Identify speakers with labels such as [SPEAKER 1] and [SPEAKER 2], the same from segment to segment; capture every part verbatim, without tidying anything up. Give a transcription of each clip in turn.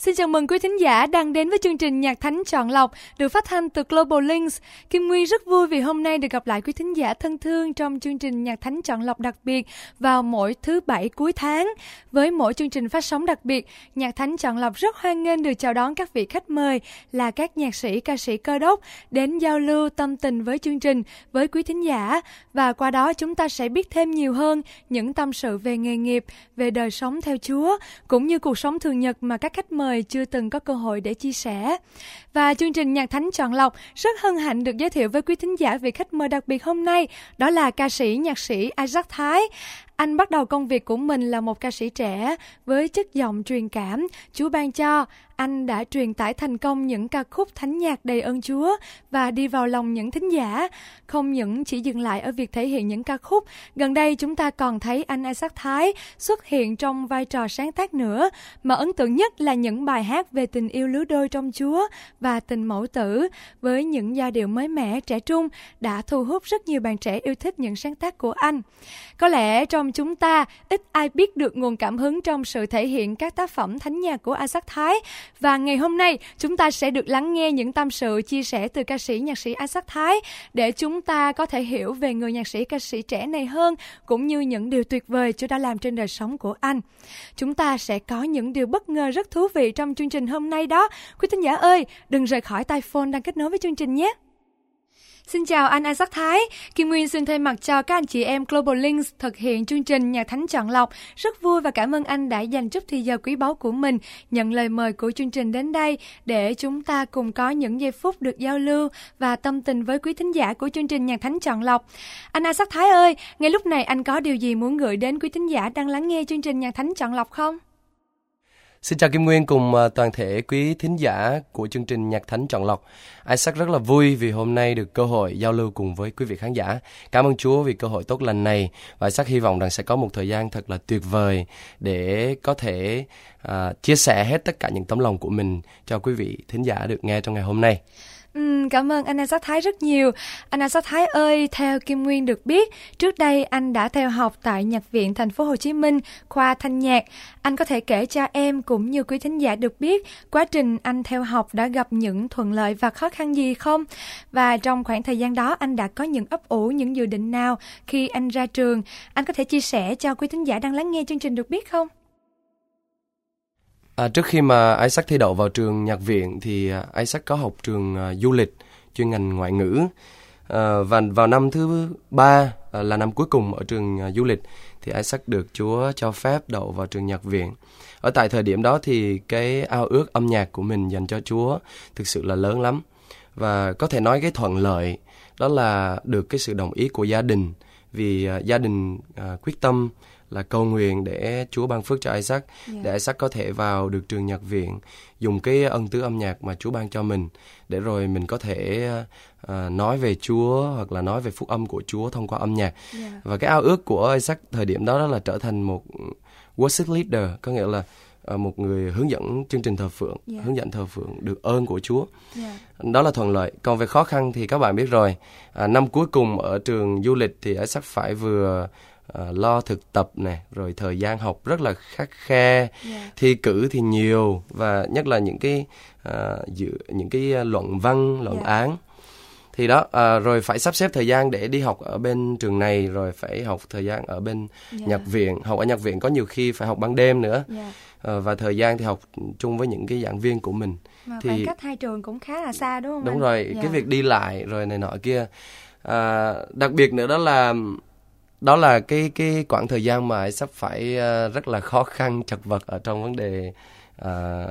[SPEAKER 1] Xin chào mừng quý thính giả đang đến với chương trình Nhạc Thánh Chọn Lọc được phát thanh từ Global Links. Kim Nguyên rất vui vì hôm nay được gặp lại quý thính giả thân thương trong chương trình Nhạc Thánh Chọn Lọc đặc biệt vào mỗi thứ bảy cuối tháng. Với mỗi chương trình phát sóng đặc biệt, Nhạc Thánh Chọn Lọc rất hoan nghênh được chào đón các vị khách mời là các nhạc sĩ, ca sĩ Cơ Đốc đến giao lưu tâm tình với chương trình, với quý thính giả. Và qua đó chúng ta sẽ biết thêm nhiều hơn những tâm sự về nghề nghiệp, về đời sống theo Chúa, cũng như cuộc sống thường nhật mà các khách mời chưa từng có cơ hội để chia sẻ. Và chương trình Nhạc Thánh Chọn Lọc rất hân hạnh được giới thiệu với quý thính giả vị khách mời đặc biệt hôm nay, đó là ca sĩ, nhạc sĩ Isaac Thái. Anh bắt đầu công việc của mình là một ca sĩ trẻ với chất giọng truyền cảm Chúa ban cho. Anh đã truyền tải thành công những ca khúc thánh nhạc đầy ơn Chúa và đi vào lòng những thính giả. Không những chỉ dừng lại ở việc thể hiện những ca khúc, gần đây chúng ta còn thấy anh Isaac Thái xuất hiện trong vai trò sáng tác nữa, mà ấn tượng nhất là những bài hát về tình yêu lứa đôi trong Chúa và tình mẫu tử với những giai điệu mới mẻ, trẻ trung đã thu hút rất nhiều bạn trẻ yêu thích những sáng tác của anh. Có lẽ trong chúng ta ít ai biết được nguồn cảm hứng trong sự thể hiện các tác phẩm thánh nhạc của Isaac Thái. Và ngày hôm nay chúng ta sẽ được lắng nghe những tâm sự chia sẻ từ ca sĩ, nhạc sĩ Isaac Thái để chúng ta có thể hiểu về người nhạc sĩ, ca sĩ trẻ này hơn, cũng như những điều tuyệt vời Chúa đã làm trên đời sống của anh. Chúng ta sẽ có những điều bất ngờ rất thú vị trong chương trình hôm nay đó. Quý thính giả ơi, đừng rời khỏi tai phone đang kết nối với chương trình nhé. Xin chào anh Isaac Thái. Kim Nguyên xin thay mặt cho các anh chị em Global Links thực hiện chương trình Nhạc Thánh Chọn Lọc. Rất vui và cảm ơn anh đã dành chút thời giờ quý báu của mình nhận lời mời của chương trình đến đây để chúng ta cùng có những giây phút được giao lưu và tâm tình với quý thính giả của chương trình Nhạc Thánh Chọn Lọc. Anh Isaac Thái ơi, ngay lúc này anh có điều gì muốn gửi đến quý thính giả đang lắng nghe chương trình Nhạc Thánh Chọn Lọc không?
[SPEAKER 2] Xin chào Kim Nguyên cùng toàn thể quý thính giả của chương trình Nhạc Thánh Chọn Lọc. Isaac rất là vui vì hôm nay được cơ hội giao lưu cùng với quý vị khán giả. Cảm ơn Chúa vì cơ hội tốt lành này. Và Isaac hy vọng rằng sẽ có một thời gian thật là tuyệt vời để có thể uh, chia sẻ hết tất cả những tấm lòng của mình cho quý vị thính giả được nghe trong ngày hôm nay.
[SPEAKER 1] Ừ, cảm ơn anh Isaac Thái rất nhiều. Anh Isaac Thái ơi, theo Kim Nguyên được biết, trước đây anh đã theo học tại Nhạc viện Thành phố Hồ Chí Minh, khoa thanh nhạc. Anh có thể kể cho em cũng như quý thính giả được biết quá trình anh theo học đã gặp những thuận lợi và khó khăn gì không? Và trong khoảng thời gian đó anh đã có những ấp ủ, những dự định nào khi anh ra trường? Anh có thể chia sẻ cho quý thính giả đang lắng nghe chương trình được biết không?
[SPEAKER 2] À, trước khi mà Isaac thi đậu vào trường nhạc viện thì Isaac có học trường uh, du lịch chuyên ngành ngoại ngữ, uh, và vào năm thứ ba uh, là năm cuối cùng ở trường uh, du lịch thì Isaac được Chúa cho phép đậu vào trường nhạc viện. Ở tại thời điểm đó thì cái ao ước âm nhạc của mình dành cho Chúa thực sự là lớn lắm, và có thể nói cái thuận lợi đó là được cái sự đồng ý của gia đình, vì uh, gia đình uh, quyết tâm là cầu nguyện để Chúa ban phước cho Isaac, yeah. để Isaac có thể vào được trường nhạc viện, dùng cái ân tứ âm nhạc mà Chúa ban cho mình, để rồi mình có thể uh, nói về Chúa hoặc là nói về phúc âm của Chúa thông qua âm nhạc. Yeah. Và cái ao ước của Isaac thời điểm đó, đó là trở thành một worship leader, có nghĩa là uh, một người hướng dẫn chương trình thờ phượng, yeah. hướng dẫn thờ phượng được ơn của Chúa. Yeah. Đó là thuận lợi. Còn về khó khăn thì các bạn biết rồi, uh, năm cuối cùng ở trường du lịch thì Isaac phải vừa Uh, lo thực tập này, rồi thời gian học rất là khắt khe, yeah. thi cử thì nhiều, và nhất là những cái uh, dự, những cái luận văn, luận yeah. án. Thì đó, uh, rồi phải sắp xếp thời gian để đi học ở bên trường này, rồi phải học thời gian ở bên yeah. nhạc viện. Học ở nhạc viện có nhiều khi phải học ban đêm nữa, yeah. uh, và thời gian thì học chung với những cái giảng viên của mình.
[SPEAKER 1] Mà
[SPEAKER 2] thì
[SPEAKER 1] khoảng cách hai trường cũng khá là xa đúng không
[SPEAKER 2] Đúng
[SPEAKER 1] anh?
[SPEAKER 2] rồi,
[SPEAKER 1] yeah.
[SPEAKER 2] cái việc đi lại rồi này nọ kia. Uh, đặc biệt nữa đó là Đó là cái cái quãng thời gian mà sắp phải uh, rất là khó khăn, chật vật ở trong vấn đề uh,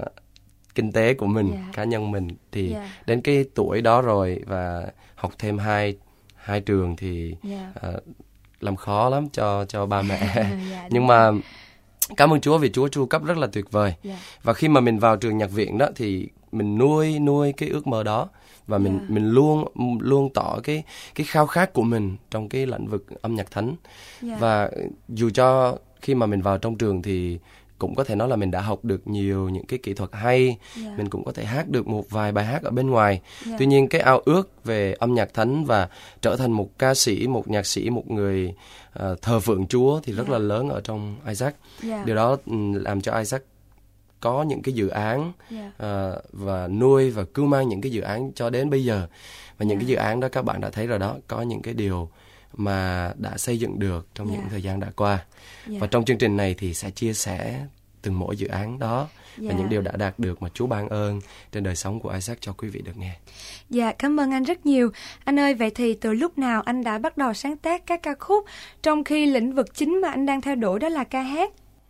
[SPEAKER 2] kinh tế của mình, yeah. cá nhân mình. Thì yeah. đến cái tuổi đó rồi và học thêm hai hai trường thì yeah. uh, làm khó lắm cho cho ba mẹ. yeah, Nhưng mà cảm ơn Chúa vì Chúa chu cấp rất là tuyệt vời. Yeah. Và khi mà mình vào trường nhạc viện đó thì mình nuôi nuôi cái ước mơ đó, và mình yeah. mình luôn luôn tỏ cái cái khao khát của mình trong cái lĩnh vực âm nhạc thánh. Yeah. Và dù cho khi mà mình vào trong trường thì cũng có thể nói là mình đã học được nhiều những cái kỹ thuật hay, yeah. mình cũng có thể hát được một vài bài hát ở bên ngoài. Yeah. Tuy nhiên cái ao ước về âm nhạc thánh và trở thành một ca sĩ, một nhạc sĩ, một người uh, thờ phượng Chúa thì rất yeah. là lớn ở trong Isaac. Yeah. Điều đó um, làm cho Isaac có những cái dự án
[SPEAKER 1] yeah.
[SPEAKER 2] uh, và nuôi và cưu mang những cái dự án cho đến bây giờ. Và những yeah. cái dự án đó các bạn đã thấy rồi đó, có những cái điều mà đã xây dựng được trong yeah. những thời gian đã qua. Yeah. Và trong chương trình này thì sẽ chia sẻ từng mỗi dự án đó yeah. và những điều đã đạt được mà Chúa ban ơn trên đời sống của Isaac cho quý vị được nghe.
[SPEAKER 1] Dạ, cảm ơn anh rất nhiều. Anh ơi, vậy thì từ lúc nào anh đã bắt đầu sáng tác các ca khúc, trong khi lĩnh vực chính mà anh đang theo đuổi đó là ca hát?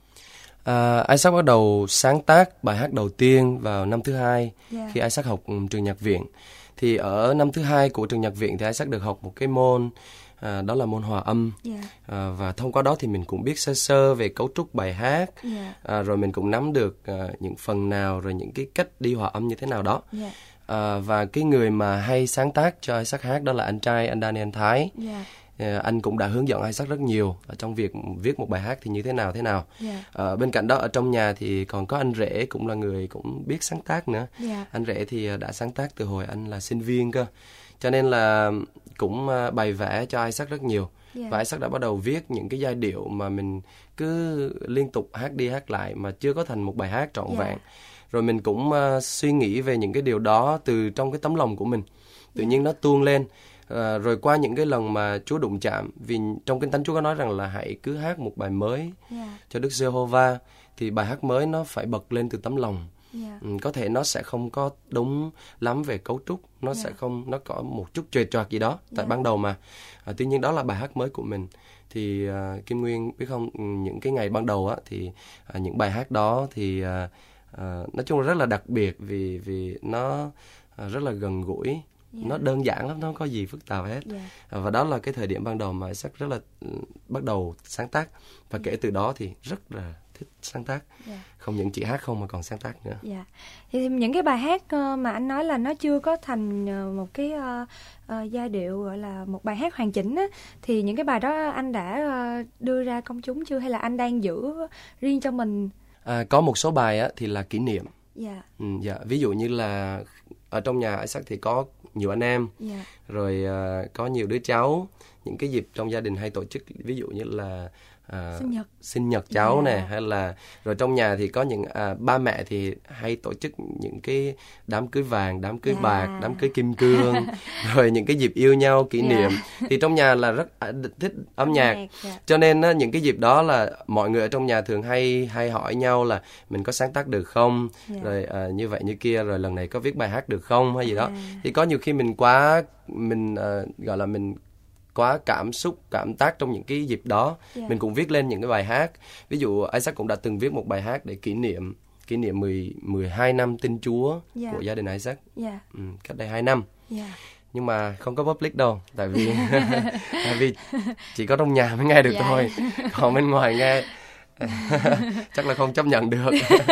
[SPEAKER 2] À, Isaac bắt đầu sáng tác bài hát đầu tiên vào năm thứ hai
[SPEAKER 1] yeah.
[SPEAKER 2] khi Isaac học trường nhạc viện. Thì ở năm thứ hai của trường nhạc viện thì Isaac được học một cái môn, à, đó là môn hòa âm.
[SPEAKER 1] Yeah.
[SPEAKER 2] À, và thông qua đó thì mình cũng biết sơ sơ về cấu trúc bài hát,
[SPEAKER 1] yeah.
[SPEAKER 2] à, rồi mình cũng nắm được à, những phần nào, rồi những cái cách đi hòa âm như thế nào đó.
[SPEAKER 1] Yeah.
[SPEAKER 2] À, và cái người mà hay sáng tác cho Isaac hát đó là anh trai, anh Daniel Thái.
[SPEAKER 1] Yeah.
[SPEAKER 2] À, anh cũng đã hướng dẫn Isaac rất nhiều ở trong việc viết một bài hát thì như thế nào thế nào.
[SPEAKER 1] Yeah.
[SPEAKER 2] À, bên cạnh đó ở trong nhà thì còn có anh rể cũng là người cũng biết sáng tác nữa.
[SPEAKER 1] Yeah.
[SPEAKER 2] Anh rể thì đã sáng tác từ hồi anh là sinh viên cơ, cho nên là cũng bày vẽ cho Isaac rất nhiều. Yeah. Và Isaac đã bắt đầu viết những cái giai điệu mà mình cứ liên tục hát đi hát lại mà chưa có thành một bài hát trọn yeah. vẹn. Rồi mình cũng uh, suy nghĩ về những cái điều đó từ trong cái tấm lòng của mình, tự yeah. nhiên nó tuôn lên. À, rồi qua những cái lần mà Chúa đụng chạm, vì trong Kinh Thánh Chúa có nói rằng là hãy cứ hát một bài mới yeah. cho Đức Giê-hô-va, thì bài hát mới nó phải bật lên từ tấm lòng. Yeah. Ừ, có thể nó sẽ không có đúng lắm về cấu trúc, nó yeah. sẽ không, nó có một chút chệch choạc gì đó tại yeah. ban đầu mà. À, tuy nhiên đó là bài hát mới của mình. Thì uh, Kim Nguyên biết không, những cái ngày ban đầu á thì uh, những bài hát đó thì uh, uh, nói chung là rất là đặc biệt, vì vì nó uh, rất là gần gũi. Yeah. Nó đơn giản lắm, nó không có gì phức tạp hết. Yeah. Và đó là cái thời điểm ban đầu mà Isaac rất là bắt đầu sáng tác. Và yeah. kể từ đó thì rất là thích sáng tác. Yeah. Không những chỉ hát không mà còn sáng tác nữa.
[SPEAKER 1] Yeah. Thì những cái bài hát mà anh nói là nó chưa có thành một cái uh, uh, giai điệu gọi là một bài hát hoàn chỉnh á, thì những cái bài đó anh đã uh, đưa ra công chúng chưa, hay là anh đang giữ riêng cho mình?
[SPEAKER 2] À, có một số bài á thì là kỷ niệm.
[SPEAKER 1] Yeah.
[SPEAKER 2] Ừ, dạ. Ví dụ như là ở trong nhà Isaac thì có nhiều anh em, yeah. rồi uh, có nhiều đứa cháu. Những cái dịp trong gia đình hay tổ chức, ví dụ như là uh,
[SPEAKER 1] sinh nhật
[SPEAKER 2] sinh nhật cháu
[SPEAKER 1] yeah.
[SPEAKER 2] nè, hay là rồi trong nhà thì có những uh, ba mẹ thì hay tổ chức những cái đám cưới vàng, đám cưới yeah. bạc, đám cưới kim cương, rồi những cái dịp yêu nhau, kỷ yeah. niệm. Thì trong nhà là rất uh, thích âm nhạc, yeah. cho nên uh, những cái dịp đó là mọi người ở trong nhà thường hay hay hỏi nhau là mình có sáng tác được không, yeah. rồi uh, như vậy như kia, rồi lần này có viết bài hát được không hay gì đó. Yeah. Thì có nhiều khi mình quá mình uh, gọi là mình quá cảm xúc, cảm tác trong những cái dịp đó, yeah. mình cũng viết lên những cái bài hát. Ví dụ Isaac cũng đã từng viết một bài hát để kỷ niệm kỷ niệm mười, mười hai năm tin Chúa yeah. của gia đình Isaac, yeah. ừ, cách đây hai năm. Yeah. Nhưng mà không có public đâu, tại vì tại vì chỉ có trong nhà mới nghe được yeah. thôi, còn bên ngoài nghe chắc là không chấp nhận được.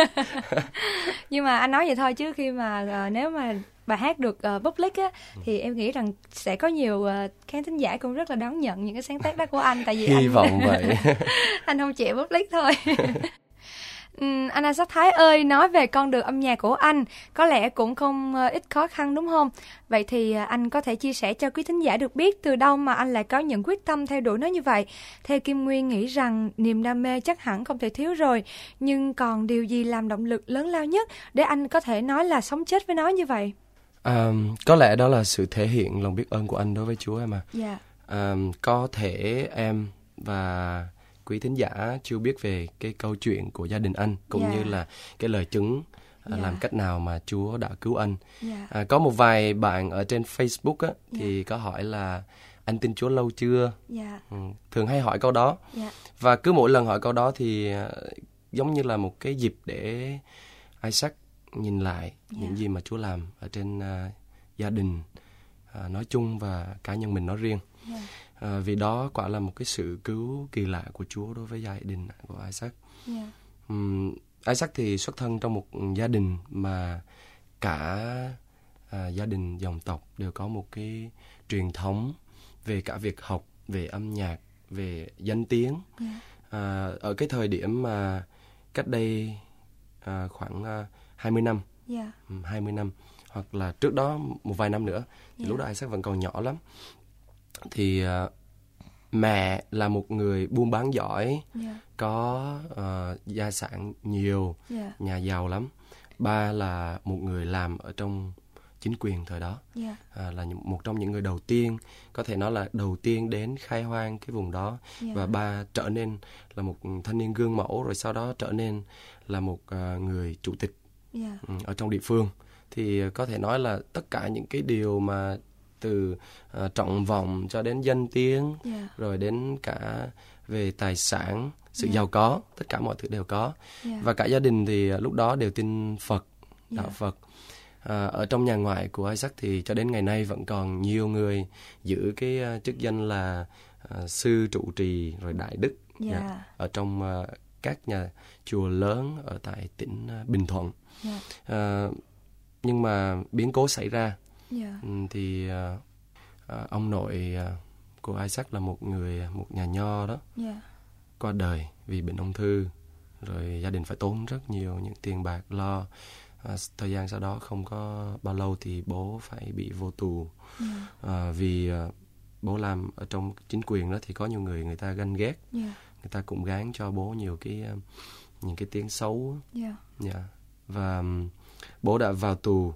[SPEAKER 1] Nhưng mà anh nói vậy thôi, chứ khi mà uh, nếu mà bài hát được uh, public á, thì em nghĩ rằng sẽ có nhiều uh, khán thính giả cũng rất là đón nhận những cái sáng tác đó của anh, tại vì
[SPEAKER 2] hy
[SPEAKER 1] anh
[SPEAKER 2] vọng vậy.
[SPEAKER 1] Anh không chịu public thôi. uhm, anh Isaac Thái ơi, nói về con đường âm nhạc của anh có lẽ cũng không uh, ít khó khăn đúng không? Vậy thì uh, anh có thể chia sẻ cho quý thính giả được biết từ đâu mà anh lại có những quyết tâm theo đuổi nó như vậy? Theo Kim Nguyên nghĩ rằng niềm đam mê chắc hẳn không thể thiếu rồi, nhưng còn điều gì làm động lực lớn lao nhất để anh có thể nói là sống chết với nó như vậy?
[SPEAKER 2] À, có lẽ đó là sự thể hiện lòng biết ơn của anh đối với Chúa em à.
[SPEAKER 1] Yeah.
[SPEAKER 2] À, có thể em và quý thính giả chưa biết về cái câu chuyện của gia đình anh, cũng yeah. như là cái lời chứng yeah. làm cách nào mà Chúa đã cứu anh. Yeah. À, có một vài bạn ở trên Facebook á, thì yeah. có hỏi là anh tin Chúa lâu chưa? Yeah. Ừ, thường hay hỏi câu đó. Yeah. Và cứ mỗi lần hỏi câu đó thì uh, giống như là một cái dịp để Isaac nhìn lại yeah. những gì mà Chúa làm ở trên uh, gia đình uh, nói chung và cá nhân mình nói riêng. Yeah. Uh, vì đó quả là một cái sự cứu kỳ lạ của Chúa đối với gia đình của Isaac. Yeah. Um, Isaac thì xuất thân trong một gia đình mà cả uh, gia đình dòng tộc đều có một cái truyền thống về cả việc học, về âm nhạc, về danh tiếng. Yeah. Uh, ở cái thời điểm mà cách đây uh, khoảng uh, hai mươi năm, yeah. um, hai mươi năm hoặc là trước đó một vài năm nữa, thì yeah. lúc đó Isaac vẫn còn nhỏ lắm. Thì uh, mẹ là một người buôn bán giỏi,
[SPEAKER 1] yeah.
[SPEAKER 2] có uh, gia sản nhiều,
[SPEAKER 1] yeah.
[SPEAKER 2] nhà giàu lắm. Ba là một người làm ở trong chính quyền thời đó,
[SPEAKER 1] yeah.
[SPEAKER 2] à, là một trong những người đầu tiên, có thể nói là đầu tiên đến khai hoang cái vùng đó. yeah. Và ba trở nên là một thanh niên gương mẫu, rồi sau đó trở nên là một uh, người chủ tịch
[SPEAKER 1] yeah.
[SPEAKER 2] ở trong địa phương. Thì có thể nói là tất cả những cái điều mà từ uh, trọng vọng cho đến danh tiếng,
[SPEAKER 1] yeah.
[SPEAKER 2] rồi đến cả về tài sản, sự
[SPEAKER 1] yeah.
[SPEAKER 2] giàu có, tất cả mọi thứ đều có.
[SPEAKER 1] yeah.
[SPEAKER 2] Và cả gia đình thì lúc đó đều tin Phật, đạo
[SPEAKER 1] yeah.
[SPEAKER 2] Phật. À, ở trong nhà ngoại của Isaac thì cho đến ngày nay vẫn còn nhiều người giữ cái uh, chức danh là uh, sư trụ trì rồi đại đức,
[SPEAKER 1] yeah.
[SPEAKER 2] yeah, ở trong uh, các nhà chùa lớn ở tại tỉnh uh, Bình Thuận.
[SPEAKER 1] yeah.
[SPEAKER 2] uh, nhưng mà biến cố xảy ra,
[SPEAKER 1] yeah.
[SPEAKER 2] um, thì uh, uh, ông nội uh, của Isaac là một người một nhà nho đó,
[SPEAKER 1] yeah.
[SPEAKER 2] qua đời vì bệnh ung thư, rồi gia đình phải tốn rất nhiều những tiền bạc lo. À, thời gian sau đó không có bao lâu thì bố phải bị vô tù. yeah. à, vì à, bố làm ở trong chính quyền đó thì có nhiều người người ta ganh ghét, yeah. người ta cũng gán cho bố nhiều cái những cái tiếng xấu.
[SPEAKER 1] yeah.
[SPEAKER 2] Yeah. Và um, bố đã vào tù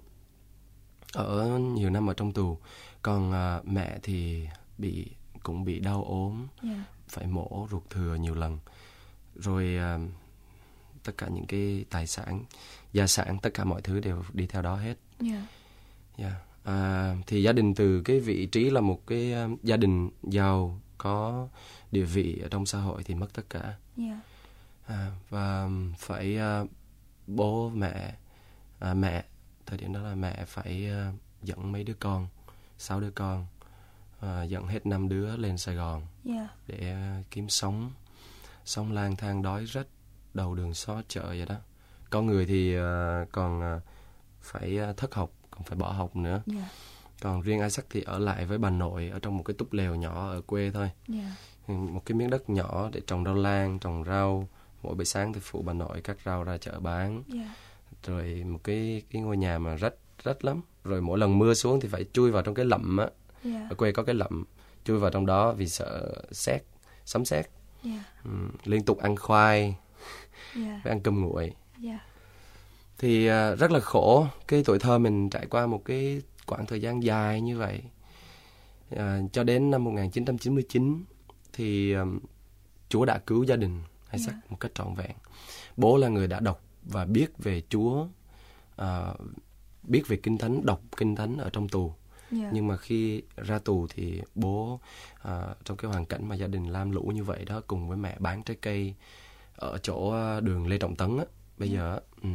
[SPEAKER 2] ở nhiều năm ở trong tù, còn à, mẹ thì bị cũng bị đau ốm, yeah. phải mổ ruột thừa nhiều lần, rồi à, tất cả những cái tài sản, gia sản, tất cả mọi thứ đều đi theo đó hết.
[SPEAKER 1] yeah.
[SPEAKER 2] Yeah. À, thì gia đình từ cái vị trí là một cái uh, gia đình giàu có địa vị ở trong xã hội thì mất tất cả.
[SPEAKER 1] yeah.
[SPEAKER 2] À, và phải uh, bố mẹ à, mẹ thời điểm đó là mẹ phải uh, dẫn mấy đứa con, sáu đứa con, uh, dẫn hết năm đứa lên Sài Gòn, yeah. để uh, kiếm sống, sống lang thang đói rách đầu đường xó chợ vậy đó. Có người thì uh, còn uh, phải uh, thất học, còn phải bỏ học nữa. yeah. Còn riêng Isaac thì ở lại với bà nội ở trong một cái túp lều nhỏ ở quê thôi. yeah. Một cái miếng đất nhỏ để trồng rau lang, trồng rau. Mỗi buổi sáng thì phụ bà nội cắt rau ra chợ bán. yeah. Rồi một cái cái ngôi nhà mà rách rách lắm. Rồi mỗi lần mưa xuống thì phải chui vào trong cái lậm á. yeah. Ở quê có cái lậm, chui vào trong đó vì sợ sét, sấm sét. yeah. ừ, liên tục ăn khoai, yeah. phải ăn cơm nguội. yeah. Thì uh, rất là khổ. Cái tuổi thơ mình trải qua một cái quãng thời gian dài như vậy, uh, cho đến năm một nghìn chín trăm chín mươi chín thì um, Chúa đã cứu gia đình Isaac yeah. một cách trọn vẹn. Bố là người đã đọc và biết về Chúa, uh, biết về Kinh Thánh, đọc Kinh Thánh ở trong tù. yeah. Nhưng mà khi ra tù thì bố uh, trong cái hoàn cảnh mà gia đình lam lũ như vậy đó, cùng với mẹ bán trái cây ở chỗ đường Lê Trọng Tấn á, bây yeah. giờ ừ.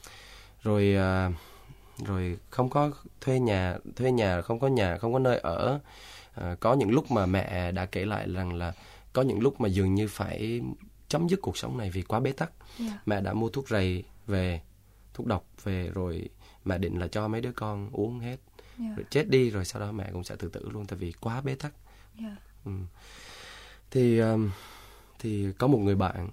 [SPEAKER 2] rồi uh, rồi không có thuê nhà, thuê nhà không có nhà, không có nơi ở. Uh, có những lúc mà mẹ đã kể lại rằng là có những lúc mà dường như phải chấm dứt cuộc sống này vì quá bế tắc. yeah. Mẹ đã mua thuốc rầy về, thuốc độc về, rồi mẹ định là cho mấy đứa con uống hết, yeah. rồi chết đi, rồi sau đó mẹ cũng sẽ tự tử luôn, tại vì quá bế tắc. yeah. ừ. thì um, thì có một người bạn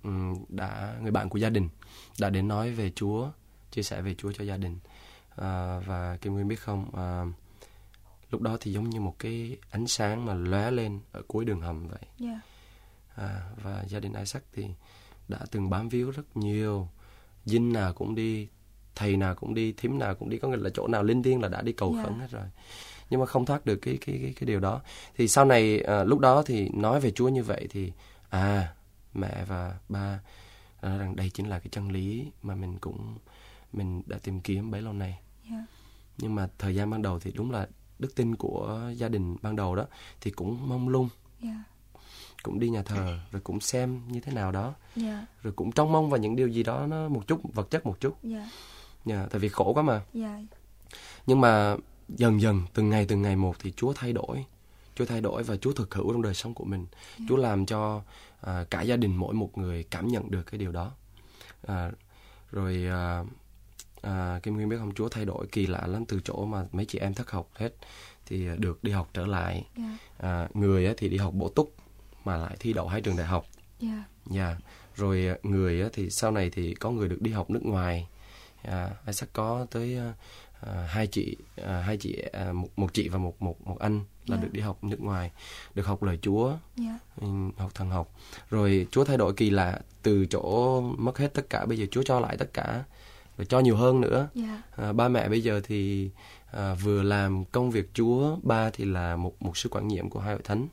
[SPEAKER 2] đã người bạn của gia đình đã đến nói về Chúa, chia sẻ về Chúa cho gia đình. À, và Kim Nguyên biết không, à, lúc đó thì giống như một cái ánh sáng mà lóe lên ở cuối đường hầm vậy. yeah. à, và gia đình Isaac thì đã từng bám víu rất nhiều, dinh nào cũng đi, thầy nào cũng đi, thím nào cũng đi, có nghĩa là chỗ nào linh thiêng là đã đi cầu yeah. khấn hết rồi, nhưng mà không thoát được cái cái cái, cái điều đó. Thì sau này à, lúc đó thì nói về Chúa như vậy thì à mẹ và ba nói rằng đây chính là cái chân lý mà mình cũng mình đã tìm kiếm bấy lâu nay. yeah. Nhưng mà thời gian ban đầu thì đúng là đức tin của gia đình ban đầu đó thì cũng mông lung. yeah. Cũng đi nhà thờ rồi cũng xem như thế nào đó. yeah. Rồi cũng trông mong vào những điều gì đó nó một chút vật chất một chút. yeah. Yeah, tại vì khổ quá mà. yeah. Nhưng mà dần dần từng ngày từng ngày một thì Chúa thay đổi. Chúa thay đổi và Chúa thực hữu trong đời sống của mình. yeah. Chúa làm cho à, cả gia đình mỗi một người cảm nhận được cái điều đó. à, Rồi à, à, Kim Nguyên biết không, Chúa thay đổi kỳ lạ lắm. Từ chỗ mà mấy chị em thất học hết thì được đi học trở lại. yeah. à, Người á, thì đi học bổ túc mà lại thi đậu hai trường đại học. yeah. Yeah. Rồi người á, thì sau này thì có người được đi học nước ngoài, À, Isaac có tới à, hai chị, à, hai chị, à, một, một chị và một một một anh là yeah. được đi học nước ngoài, được học lời Chúa, yeah. học thần học. Rồi Chúa thay đổi kỳ lạ, từ chỗ mất hết tất cả, bây giờ Chúa cho lại tất cả, rồi cho nhiều hơn nữa. Yeah. À, ba mẹ bây giờ thì à, vừa làm công việc Chúa, ba thì là một một sư quản nhiệm của hai hội thánh,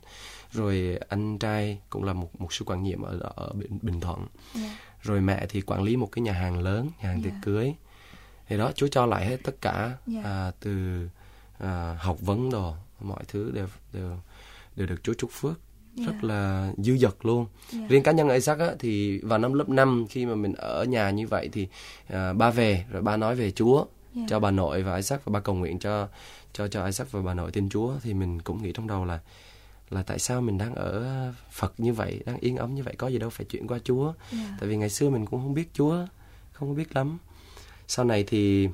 [SPEAKER 2] rồi anh trai cũng là một một sư quản nhiệm ở ở Bình, Bình Thuận. Yeah. Rồi mẹ thì quản lý một cái nhà hàng lớn, nhà hàng yeah. tiệc cưới. Thì đó, Chúa cho lại hết tất cả, yeah. à, từ à, học vấn đồ, mọi thứ đều đều đều được Chúa chúc phước, yeah. rất là dư dật luôn. Yeah. Riêng cá nhân Isaac á, thì vào năm lớp năm khi mà mình ở nhà như vậy thì à, ba về, rồi ba nói về Chúa, yeah. cho bà nội và Isaac, và ba cầu nguyện cho cho cho Isaac và bà nội tin Chúa. Thì mình cũng nghĩ trong đầu là là tại sao mình đang ở Phật như vậy, đang yên ấm như vậy, có gì đâu phải chuyển qua Chúa. Yeah. Tại vì ngày xưa mình cũng không biết Chúa, không biết lắm. Sau này thì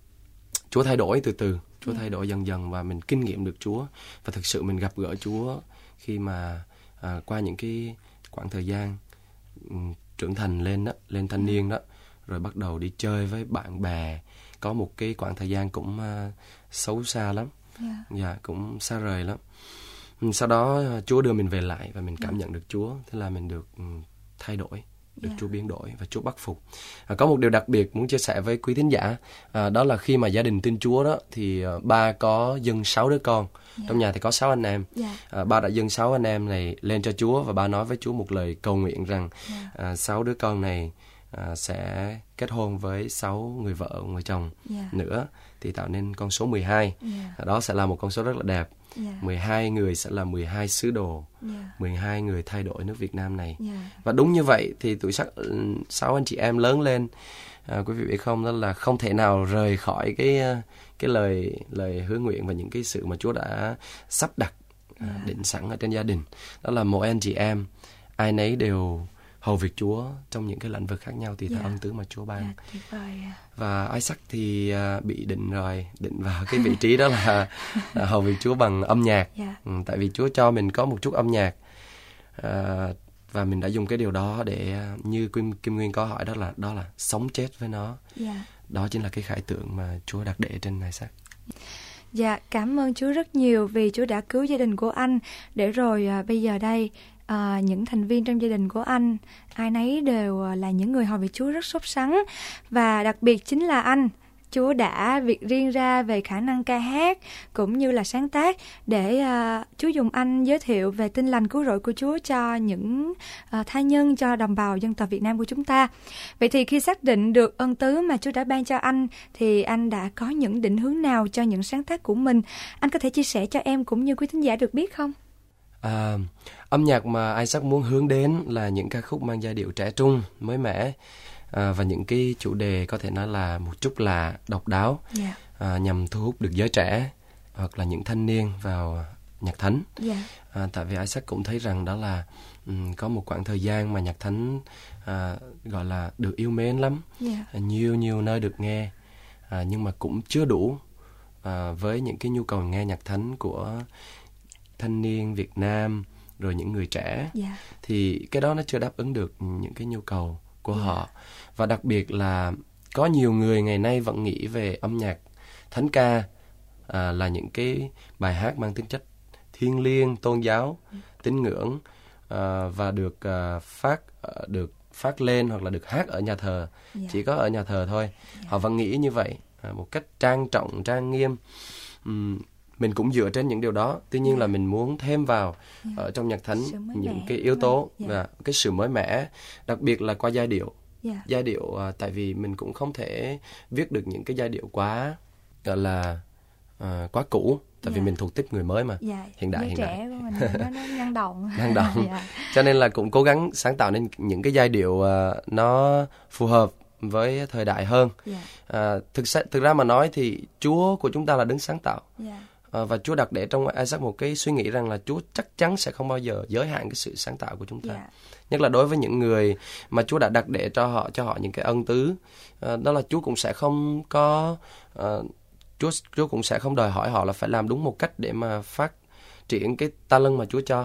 [SPEAKER 2] Chúa thay đổi từ từ, Chúa yeah. thay đổi dần dần, và mình kinh nghiệm được Chúa, và thực sự mình gặp gỡ Chúa khi mà à, qua những cái quãng thời gian um, trưởng thành lên đó, lên thanh niên đó, rồi bắt đầu đi chơi với bạn bè, có một cái quãng thời gian cũng uh, xấu xa lắm, yeah. Yeah, cũng xa rời lắm. Sau đó Chúa đưa mình về lại và mình cảm yeah. nhận được Chúa, thế là mình được um, thay đổi, được yeah. Chúa biến đổi và Chúa bắt phục. À, có một điều đặc biệt muốn chia sẻ với quý thính giả, à, đó là khi mà gia đình tin Chúa đó thì uh, ba có dâng sáu đứa con. Yeah. Trong nhà thì có sáu anh em. Yeah. À, ba đã dâng sáu anh em này lên cho Chúa, và ba nói với Chúa một lời cầu nguyện rằng yeah. à, sáu đứa con này à, sẽ kết hôn với sáu người vợ, người chồng yeah. nữa, thì tạo nên con số mười hai. Yeah. À, đó sẽ là một con số rất là đẹp. Yeah. mười hai người sẽ là mười hai sứ đồ, yeah. mười hai người thay đổi nước Việt Nam này. Yeah. Và đúng như vậy thì tuổi sắc sáu anh chị em lớn lên, à, quý vị biết không, đó là không thể nào rời khỏi cái cái lời lời hứa nguyện và những cái sự mà Chúa đã sắp đặt, yeah. à, định sẵn ở trên gia đình. Đó là mỗi anh chị em ai nấy đều hầu việc Chúa trong những cái lĩnh vực khác nhau tùy theo yeah. ân tứ mà Chúa ban. Yeah, và Isaac thì uh, bị định rồi, định vào cái vị trí đó là uh, hầu việc Chúa bằng âm nhạc. Yeah. Ừ, tại vì Chúa cho mình có một chút âm nhạc, uh, và mình đã dùng cái điều đó để uh, như Kim, Kim Nguyên có hỏi, đó là đó là sống chết với nó. Yeah. Đó chính là cái khải tượng mà Chúa đặt để trên Isaac.
[SPEAKER 1] Dạ, cảm ơn Chúa rất nhiều vì Chúa đã cứu gia đình của anh, để rồi uh, bây giờ đây À, những thành viên trong gia đình của anh ai nấy đều là những người hầu việc Chúa rất sốt sắng. Và đặc biệt chính là anh, Chúa đã việc riêng ra về khả năng ca hát cũng như là sáng tác, để uh, Chúa dùng anh giới thiệu về tin lành cứu rỗi của Chúa cho những uh, tha nhân, cho đồng bào dân tộc Việt Nam của chúng ta. Vậy thì khi xác định được ân tứ mà Chúa đã ban cho anh, thì anh đã có những định hướng nào cho những sáng tác của mình? Anh có thể chia sẻ cho em cũng như quý thính giả được biết không?
[SPEAKER 2] À, âm nhạc mà Isaac muốn hướng đến là những ca khúc mang giai điệu trẻ trung, mới mẻ, à, và những cái chủ đề có thể nói là một chút là độc đáo, yeah. à, nhằm thu hút được giới trẻ hoặc là những thanh niên vào nhạc thánh. Yeah. À, tại vì Isaac cũng thấy rằng đó là um, có một khoảng thời gian mà nhạc thánh à, gọi là được yêu mến lắm, yeah. à, nhiều nhiều nơi được nghe, à, nhưng mà cũng chưa đủ à, với những cái nhu cầu nghe nhạc thánh của thanh niên Việt Nam, rồi những người trẻ, yeah. thì cái đó nó chưa đáp ứng được những cái nhu cầu của yeah. họ. Và đặc biệt là có nhiều người ngày nay vẫn nghĩ về âm nhạc thánh ca à, là những cái bài hát mang tính chất thiêng liêng, tôn giáo, yeah. tín ngưỡng, à, và được à, phát được phát lên hoặc là được hát ở nhà thờ, yeah. chỉ có ở nhà thờ thôi. Yeah. Họ vẫn nghĩ như vậy, à, một cách trang trọng, trang nghiêm. Uhm, mình cũng dựa trên những điều đó, tuy nhiên yeah. là mình muốn thêm vào yeah. ở trong nhạc thánh những cái yếu tố yeah. và cái sự mới mẻ, đặc biệt là qua giai điệu. Yeah. Giai điệu, uh, tại vì mình cũng không thể viết được những cái giai điệu quá gọi là uh, quá cũ, tại yeah. vì mình thuộc tiếp người mới mà, yeah. hiện đại, hiện đại.
[SPEAKER 1] Của mình nó, nó năng động.
[SPEAKER 2] năng động. yeah. Cho nên là cũng cố gắng sáng tạo nên những cái giai điệu uh, nó phù hợp với thời đại hơn. Yeah. Uh, thực sự thực ra mà nói thì Chúa của chúng ta là đấng sáng tạo. Yeah. Và Chúa đặt để trong Isaac một cái suy nghĩ rằng là Chúa chắc chắn sẽ không bao giờ giới hạn cái sự sáng tạo của chúng ta. Yeah. Nhất là đối với những người mà Chúa đã đặt để cho họ cho họ những cái ân tứ, uh, đó là Chúa cũng sẽ không có uh, Chúa Chúa cũng sẽ không đòi hỏi họ là phải làm đúng một cách để mà phát triển cái talent mà Chúa cho.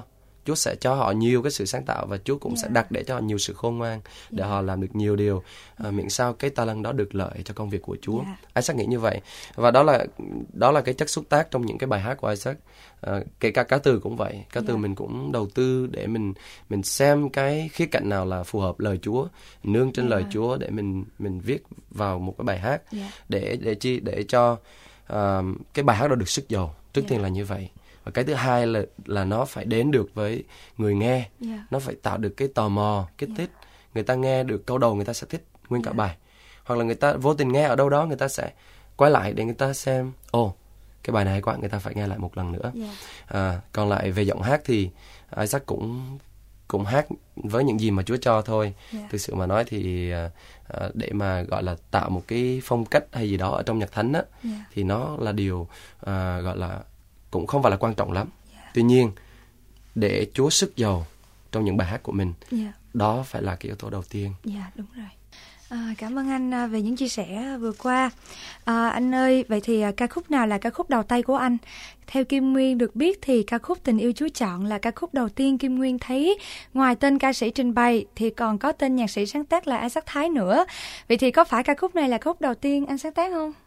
[SPEAKER 2] Chúa sẽ cho họ nhiều cái sự sáng tạo, và Chúa cũng yeah. sẽ đặt để cho họ nhiều sự khôn ngoan để yeah. họ làm được nhiều điều, à, miễn sao cái talent đó được lợi cho công việc của Chúa. Yeah. Isaac nghĩ như vậy, và đó là đó là cái chất xúc tác trong những cái bài hát của Isaac. À, kể cả cá từ cũng vậy, cá từ yeah. mình cũng đầu tư để mình mình xem cái khía cạnh nào là phù hợp lời Chúa, nương trên yeah. lời Chúa để mình mình viết vào một cái bài hát yeah. để để chi để cho uh, cái bài hát đó được sức dầu. Trước yeah. tiên là như vậy. Và cái thứ hai là là nó phải đến được với người nghe, yeah. nó phải tạo được cái tò mò, kích thích. Yeah. Người ta nghe được câu đầu người ta sẽ thích nguyên yeah. cả bài, hoặc là người ta vô tình nghe ở đâu đó, người ta sẽ quay lại để người ta xem, ồ oh, cái bài này hay quá, người ta phải nghe lại một lần nữa. Yeah. À, còn lại về giọng hát thì Isaac cũng cũng hát với những gì mà Chúa cho thôi. Yeah. Thực sự mà nói thì uh, để mà gọi là tạo một cái phong cách hay gì đó ở trong nhạc thánh á, yeah. thì nó là điều uh, gọi là cũng không phải là quan trọng lắm. Yeah. Tuy nhiên để Chúa sức dầu trong những bài hát của mình, yeah. đó phải là cái yếu tố đầu tiên.
[SPEAKER 1] Dạ, yeah, đúng rồi. À, cảm ơn anh về những chia sẻ vừa qua. À, anh ơi, vậy thì ca khúc nào là ca khúc đầu tay của anh? Theo Kim Nguyên được biết thì ca khúc Tình Yêu Chúa Chọn là ca khúc đầu tiên Kim Nguyên thấy ngoài tên ca sĩ trình bày thì còn có tên nhạc sĩ sáng tác là Isaac Thái nữa. Vậy thì có phải ca khúc này là ca khúc đầu tiên anh sáng tác không?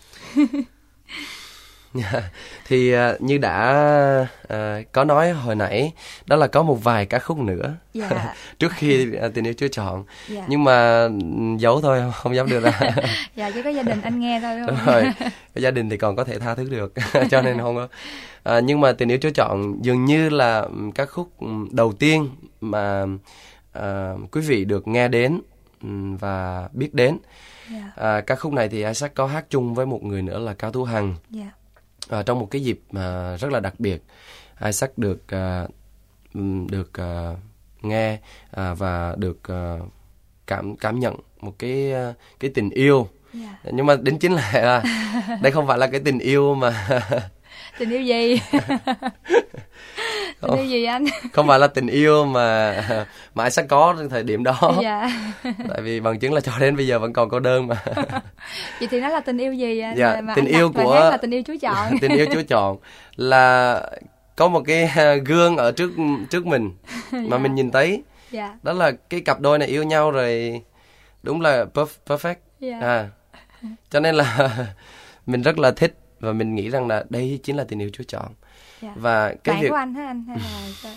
[SPEAKER 2] Yeah. Thì uh, như đã uh, có nói hồi nãy, đó là có một vài ca khúc nữa yeah. trước khi uh, Tình Yêu Chúa Chọn, yeah. nhưng mà giấu thôi, không dám đưa ra.
[SPEAKER 1] Dạ, chỉ có gia đình anh nghe thôi.
[SPEAKER 2] Đúng rồi, gia đình thì còn có thể tha thứ được, cho nên không có. Uh, nhưng mà Tình Yêu Chúa Chọn dường như là ca khúc đầu tiên mà uh, quý vị được nghe đến và biết đến. Yeah. Uh, ca khúc này thì Isaac có hát chung với một người nữa là Cao Tú Hằng. Yeah. À, trong một cái dịp mà rất là đặc biệt, Isaac được uh, được uh, nghe uh, và được uh, cảm cảm nhận một cái uh, cái tình yêu. Yeah. Nhưng mà đến chính là đây không phải là cái tình yêu mà
[SPEAKER 1] tình yêu gì? Tình yêu gì anh?
[SPEAKER 2] Không phải là tình yêu mà mà Isaac có thời điểm đó.
[SPEAKER 1] Dạ.
[SPEAKER 2] Tại vì bằng chứng là cho đến bây giờ vẫn còn cô đơn mà.
[SPEAKER 1] Vậy thì nó là tình yêu gì anh?
[SPEAKER 2] Dạ,
[SPEAKER 1] mà
[SPEAKER 2] tình
[SPEAKER 1] anh
[SPEAKER 2] yêu của
[SPEAKER 1] là Tình Yêu Chúa Chọn.
[SPEAKER 2] Tình Yêu Chúa Chọn là có một cái gương ở trước trước mình mà dạ. mình nhìn thấy. Dạ. Đó là cái cặp đôi này yêu nhau rồi, đúng là perfect. Dạ. À, cho nên là mình rất là thích và mình nghĩ rằng là đây chính là tình yêu Chúa chọn.
[SPEAKER 1] Dạ.
[SPEAKER 2] Và cái
[SPEAKER 1] bạn
[SPEAKER 2] việc
[SPEAKER 1] của anh hả anh hay là sao?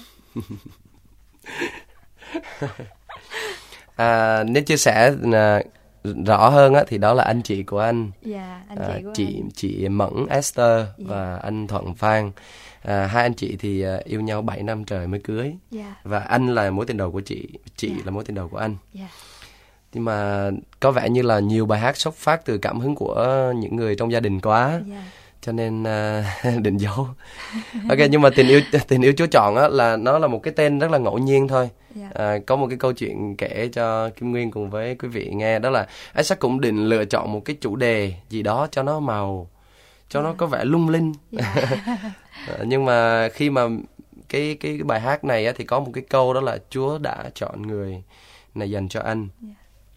[SPEAKER 2] à, nếu chia sẻ à, rõ hơn á, thì đó là anh chị của anh.
[SPEAKER 1] Dạ, anh chị
[SPEAKER 2] à,
[SPEAKER 1] của
[SPEAKER 2] chị
[SPEAKER 1] anh.
[SPEAKER 2] chị Mẫn Esther. Dạ. Và anh Thuận Phan. À, hai anh chị thì uh, yêu nhau bảy năm trời mới cưới. Yeah. Và anh là mối tình đầu của chị, chị yeah. là mối tình đầu của anh. Yeah. Nhưng mà có vẻ như là nhiều bài hát xuất phát từ cảm hứng của những người trong gia đình quá. Yeah. Cho nên uh, định giấu. Ok, nhưng mà tình yêu tình yêu Chúa chọn á, là nó là một cái tên rất là ngẫu nhiên thôi. Yeah. À, có một cái câu chuyện kể cho Kim Nguyên cùng với quý vị nghe, đó là Isaac cũng định lựa chọn một cái chủ đề gì đó cho nó màu, cho yeah. nó có vẻ lung linh. Yeah. Nhưng mà khi mà cái, cái cái bài hát này á, thì có một cái câu đó là Chúa đã chọn người này dành cho anh. Yeah.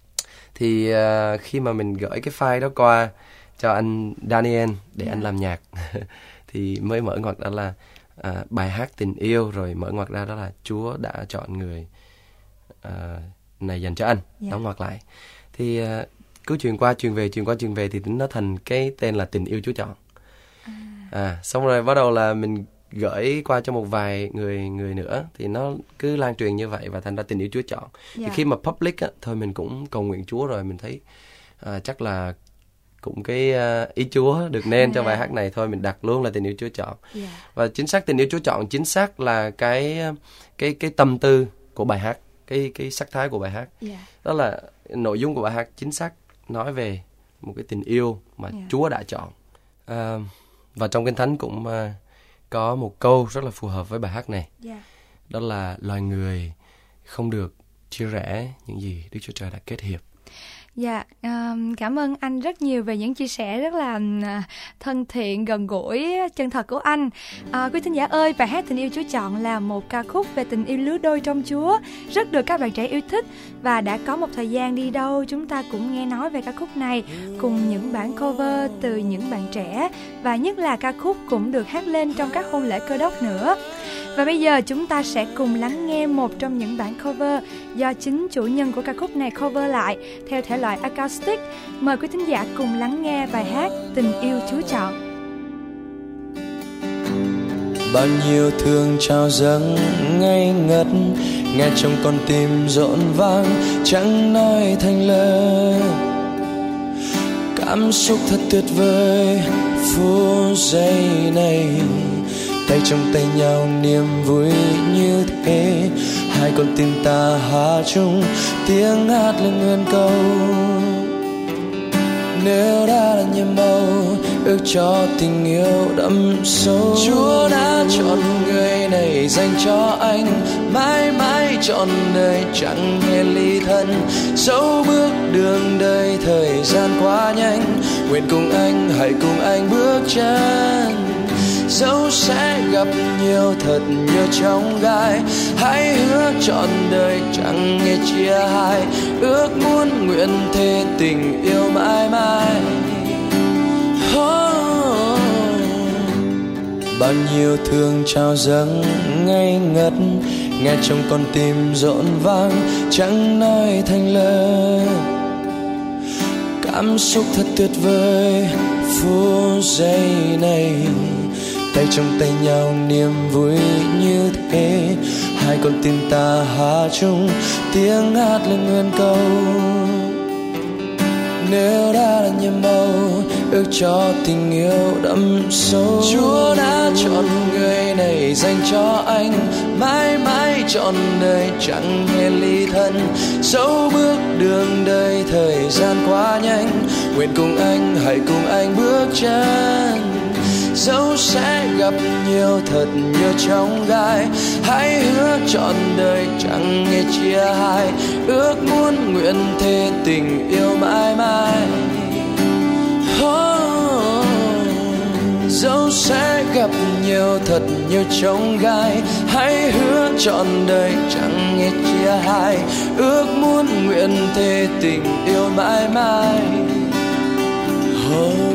[SPEAKER 2] Thì uh, khi mà mình gửi cái file đó qua cho anh Daniel để yeah. anh làm nhạc thì mới mở ngoặc đó là uh, bài hát tình yêu, rồi mở ngoặc ra đó là Chúa đã chọn người uh, này dành cho anh. Yeah. Đóng ngoặc lại thì uh, cứ truyền qua truyền về truyền qua truyền về thì nó thành cái tên là Tình Yêu Chúa Chọn. À. À, xong rồi bắt đầu là mình gửi qua cho một vài người người nữa, thì nó cứ lan truyền như vậy và thành ra Tình Yêu Chúa Chọn. Yeah. Thì khi mà public á, thôi mình cũng cầu nguyện Chúa rồi mình thấy à, chắc là cũng cái uh, ý Chúa được nên yeah. cho bài hát này, thôi mình đặt luôn là Tình Yêu Chúa Chọn. Yeah. Và chính xác Tình Yêu Chúa Chọn chính xác là cái cái cái tâm tư của bài hát, cái cái sắc thái của bài hát. Yeah. Đó là nội dung của bài hát chính xác nói về một cái tình yêu mà yeah. Chúa đã chọn. À, và trong Kinh Thánh cũng uh, có một câu rất là phù hợp với bài hát này. Yeah. Đó là loài người không được chia rẽ những gì Đức Chúa Trời đã kết hiệp.
[SPEAKER 1] Dạ, um, cảm ơn anh rất nhiều về những chia sẻ rất là uh, thân thiện, gần gũi, chân thật của anh. Uh, quý thính giả ơi, bài hát Tình Yêu Chúa Chọn là một ca khúc về tình yêu lứa đôi trong Chúa, rất được các bạn trẻ yêu thích. Và đã có một thời gian đi đâu chúng ta cũng nghe nói về ca khúc này, cùng những bản cover từ những bạn trẻ, và nhất là ca khúc cũng được hát lên trong các hôn lễ Cơ Đốc nữa. Và bây giờ chúng ta sẽ cùng lắng nghe một trong những bản cover do chính chủ nhân của ca khúc này cover lại theo thể loại acoustic. Mời quý thính giả cùng lắng nghe bài hát Tình Yêu Chúa Chọn.
[SPEAKER 3] Bao nhiêu thương trao dâng ngây ngất, nghe trong con tim rộn vang chẳng nói thành lời. Cảm xúc thật tuyệt vời phút giây này, tay trong tay nhau niềm vui như thế. Hai con tim ta hòa chung tiếng hát lên nguyên câu. Nếu đã là nhiệm màu, ước cho tình yêu đậm sâu. Chúa đã chọn người này dành cho anh, mãi mãi trọn đời chẳng hề ly thân. Dẫu bước đường đời thời gian quá nhanh, nguyện cùng anh hãy cùng anh bước chân. Dẫu sẽ gặp nhiều thật nhiều chông gai, hãy hứa trọn đời chẳng nghe chia hai. Ước muốn nguyện thề tình yêu mãi mãi. Oh, bao nhiêu thương trao dâng ngây ngất, nghe trong con tim rộn vang chẳng nói thành lời. Cảm xúc thật tuyệt vời phút giây này, tay trong tay nhau niềm vui như thế. Hai con tim ta hòa chung tiếng hát lên nguyên câu. Nếu đã là nhiệm màu, ước cho tình yêu đậm sâu. Chúa đã chọn người này dành cho anh, mãi mãi trọn đời chẳng hề ly thân. Dẫu bước đường đời thời gian quá nhanh, nguyện cùng anh hãy cùng anh bước chân. Dẫu sẽ gặp nhiều thật nhiều chông gai, hãy hứa trọn đời chẳng nghe chia hai. Ước muốn nguyện thề tình yêu mãi mãi. Oh, dẫu sẽ gặp nhiều thật nhiều chông gai, hãy hứa trọn đời chẳng nghe chia hai. Ước muốn nguyện thề tình yêu mãi mãi. Oh,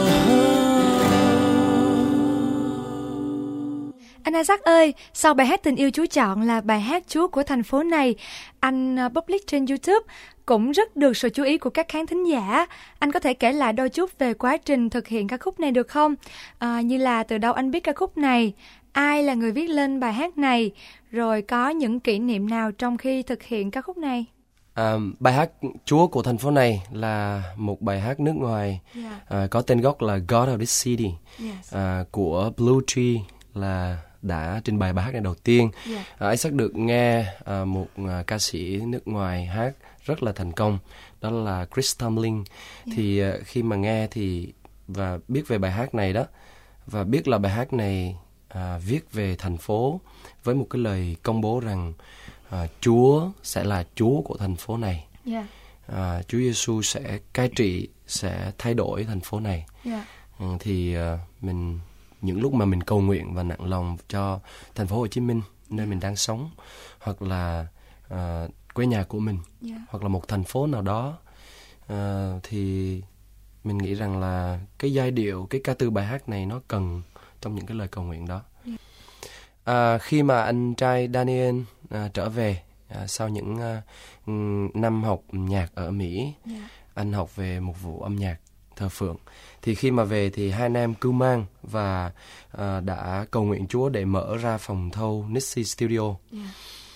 [SPEAKER 1] Anh Isaac ơi, sau bài hát Tình Yêu Chúa Chọn là bài hát Chúa của thành phố này, anh public trên YouTube cũng rất được sự chú ý của các khán thính giả. Anh có thể kể lại đôi chút về quá trình thực hiện ca khúc này được không? À, như là từ đâu anh biết ca khúc này, ai là người viết lên bài hát này, rồi có những kỷ niệm nào trong khi thực hiện ca khúc này?
[SPEAKER 2] À, bài hát Chúa của thành phố này là một bài hát nước ngoài, yeah. à, có tên gốc là God of this City, yes. à, của Blue Tree là đã trình bày bài hát này đầu tiên. Yeah. À, Isaac được nghe à, một à, ca sĩ nước ngoài hát rất là thành công, đó là Chris Tomlin. Yeah. Thì à, khi mà nghe thì và biết về bài hát này đó, và biết là bài hát này à, viết về thành phố với một cái lời công bố rằng à, Chúa sẽ là Chúa của thành phố này. Yeah. À, Chúa Giêsu sẽ cai trị, sẽ thay đổi thành phố này. Yeah. Ừ, thì à, mình những lúc mà mình cầu nguyện và nặng lòng cho thành phố Hồ Chí Minh, nơi mình đang sống, hoặc là uh, quê nhà của mình, yeah. hoặc là một thành phố nào đó, uh, thì mình nghĩ rằng là cái giai điệu, cái ca từ bài hát này nó cần trong những cái lời cầu nguyện đó. Yeah. Uh, khi mà anh trai Daniel uh, trở về uh, sau những uh, năm học nhạc ở Mỹ, yeah. anh học về một vụ âm nhạc thờ phượng. Thì khi mà về thì hai anh em cưu mang và uh, đã cầu nguyện Chúa để mở ra phòng thâu Nixie Studio. Yeah.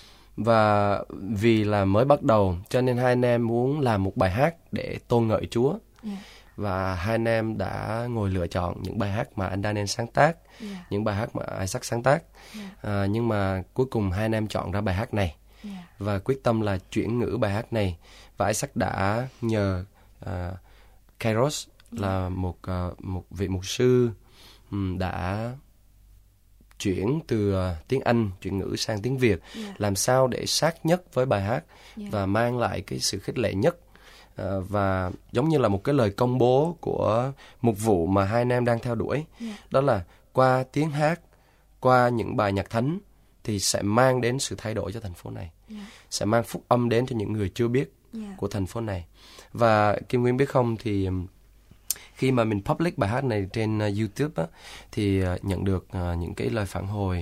[SPEAKER 2] Và vì là mới bắt đầu cho nên hai anh em muốn làm một bài hát để tôn ngợi Chúa. Yeah. Và hai anh em đã ngồi lựa chọn những bài hát mà anh Daniel sáng tác, yeah. những bài hát mà Isaac sáng tác. Yeah. Uh, nhưng mà cuối cùng hai anh em chọn ra bài hát này. Yeah. Và quyết tâm là chuyển ngữ bài hát này. Và Isaac đã nhờ uh, Kairos là một uh, một vị mục sư um, đã chuyển từ uh, tiếng Anh chuyển ngữ sang tiếng Việt, yeah. làm sao để sát nhất với bài hát, yeah. và mang lại cái sự khích lệ nhất, uh, và giống như là một cái lời công bố của một vụ mà hai anh em đang theo đuổi, yeah. đó là qua tiếng hát, qua những bài nhạc thánh thì sẽ mang đến sự thay đổi cho thành phố này, yeah. sẽ mang phúc âm đến cho những người chưa biết, yeah. của thành phố này. Và Kim Nguyên biết không, thì khi mà mình public bài hát này trên uh, YouTube á, thì uh, nhận được uh, những cái lời phản hồi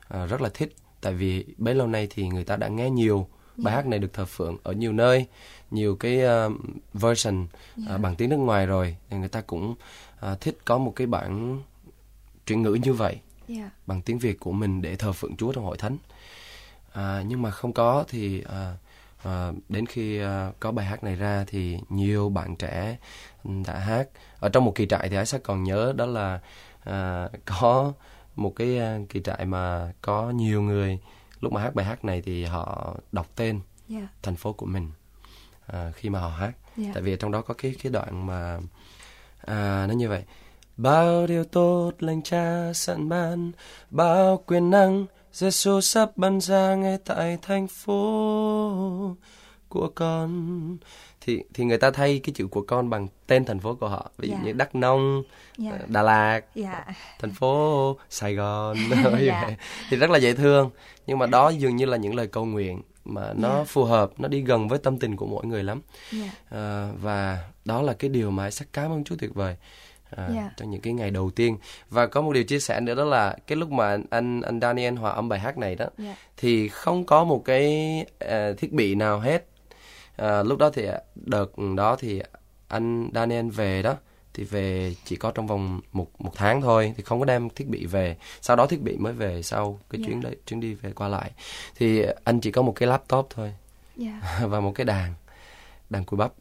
[SPEAKER 2] uh, rất là thích, tại vì bấy lâu nay thì người ta đã nghe nhiều yeah. bài hát này được thờ phượng ở nhiều nơi, nhiều cái uh, version yeah. uh, bằng tiếng nước ngoài rồi, thì người ta cũng uh, thích có một cái bản chuyển ngữ như vậy yeah. bằng tiếng Việt của mình để thờ phượng Chúa trong hội thánh. Uh, nhưng mà không có thì uh, uh, đến khi uh, có bài hát này ra thì nhiều bạn trẻ đã hát. Ở trong một kỳ trại thì Isaac còn nhớ đó là uh, có một cái uh, kỳ trại mà có nhiều người lúc mà hát bài hát này thì họ đọc tên yeah. thành phố của mình uh, khi mà họ hát. Yeah. Tại vì trong đó có cái cái đoạn mà uh, nó như vậy: bao điều tốt lành Cha sẵn ban, bao quyền năng Giêsu sắp ban ra ngay tại thành phố của con. Thì thì người ta thay cái chữ của con bằng tên thành phố của họ, ví dụ yeah. như Đắk Nông, yeah. Đà Lạt, yeah. thành phố Sài Gòn. yeah. Thì rất là dễ thương, nhưng mà đó dường như là những lời cầu nguyện mà nó yeah. phù hợp, nó đi gần với tâm tình của mỗi người lắm. yeah. À, và đó là cái điều mà Isaac cảm ơn Chúa tuyệt vời à, yeah. trong những cái ngày đầu tiên. Và có một điều chia sẻ nữa, đó là cái lúc mà anh anh Daniel hòa âm bài hát này đó yeah. thì không có một cái uh, thiết bị nào hết. À, lúc đó thì đợt đó thì anh Daniel về đó thì về chỉ có trong vòng một một tháng thôi, thì không có đem thiết bị về. Sau đó thiết bị mới về sau cái yeah. chuyến đấy chuyến đi về qua lại. Thì anh chỉ có một cái laptop thôi yeah. và một cái đàn đàn cùi bắp.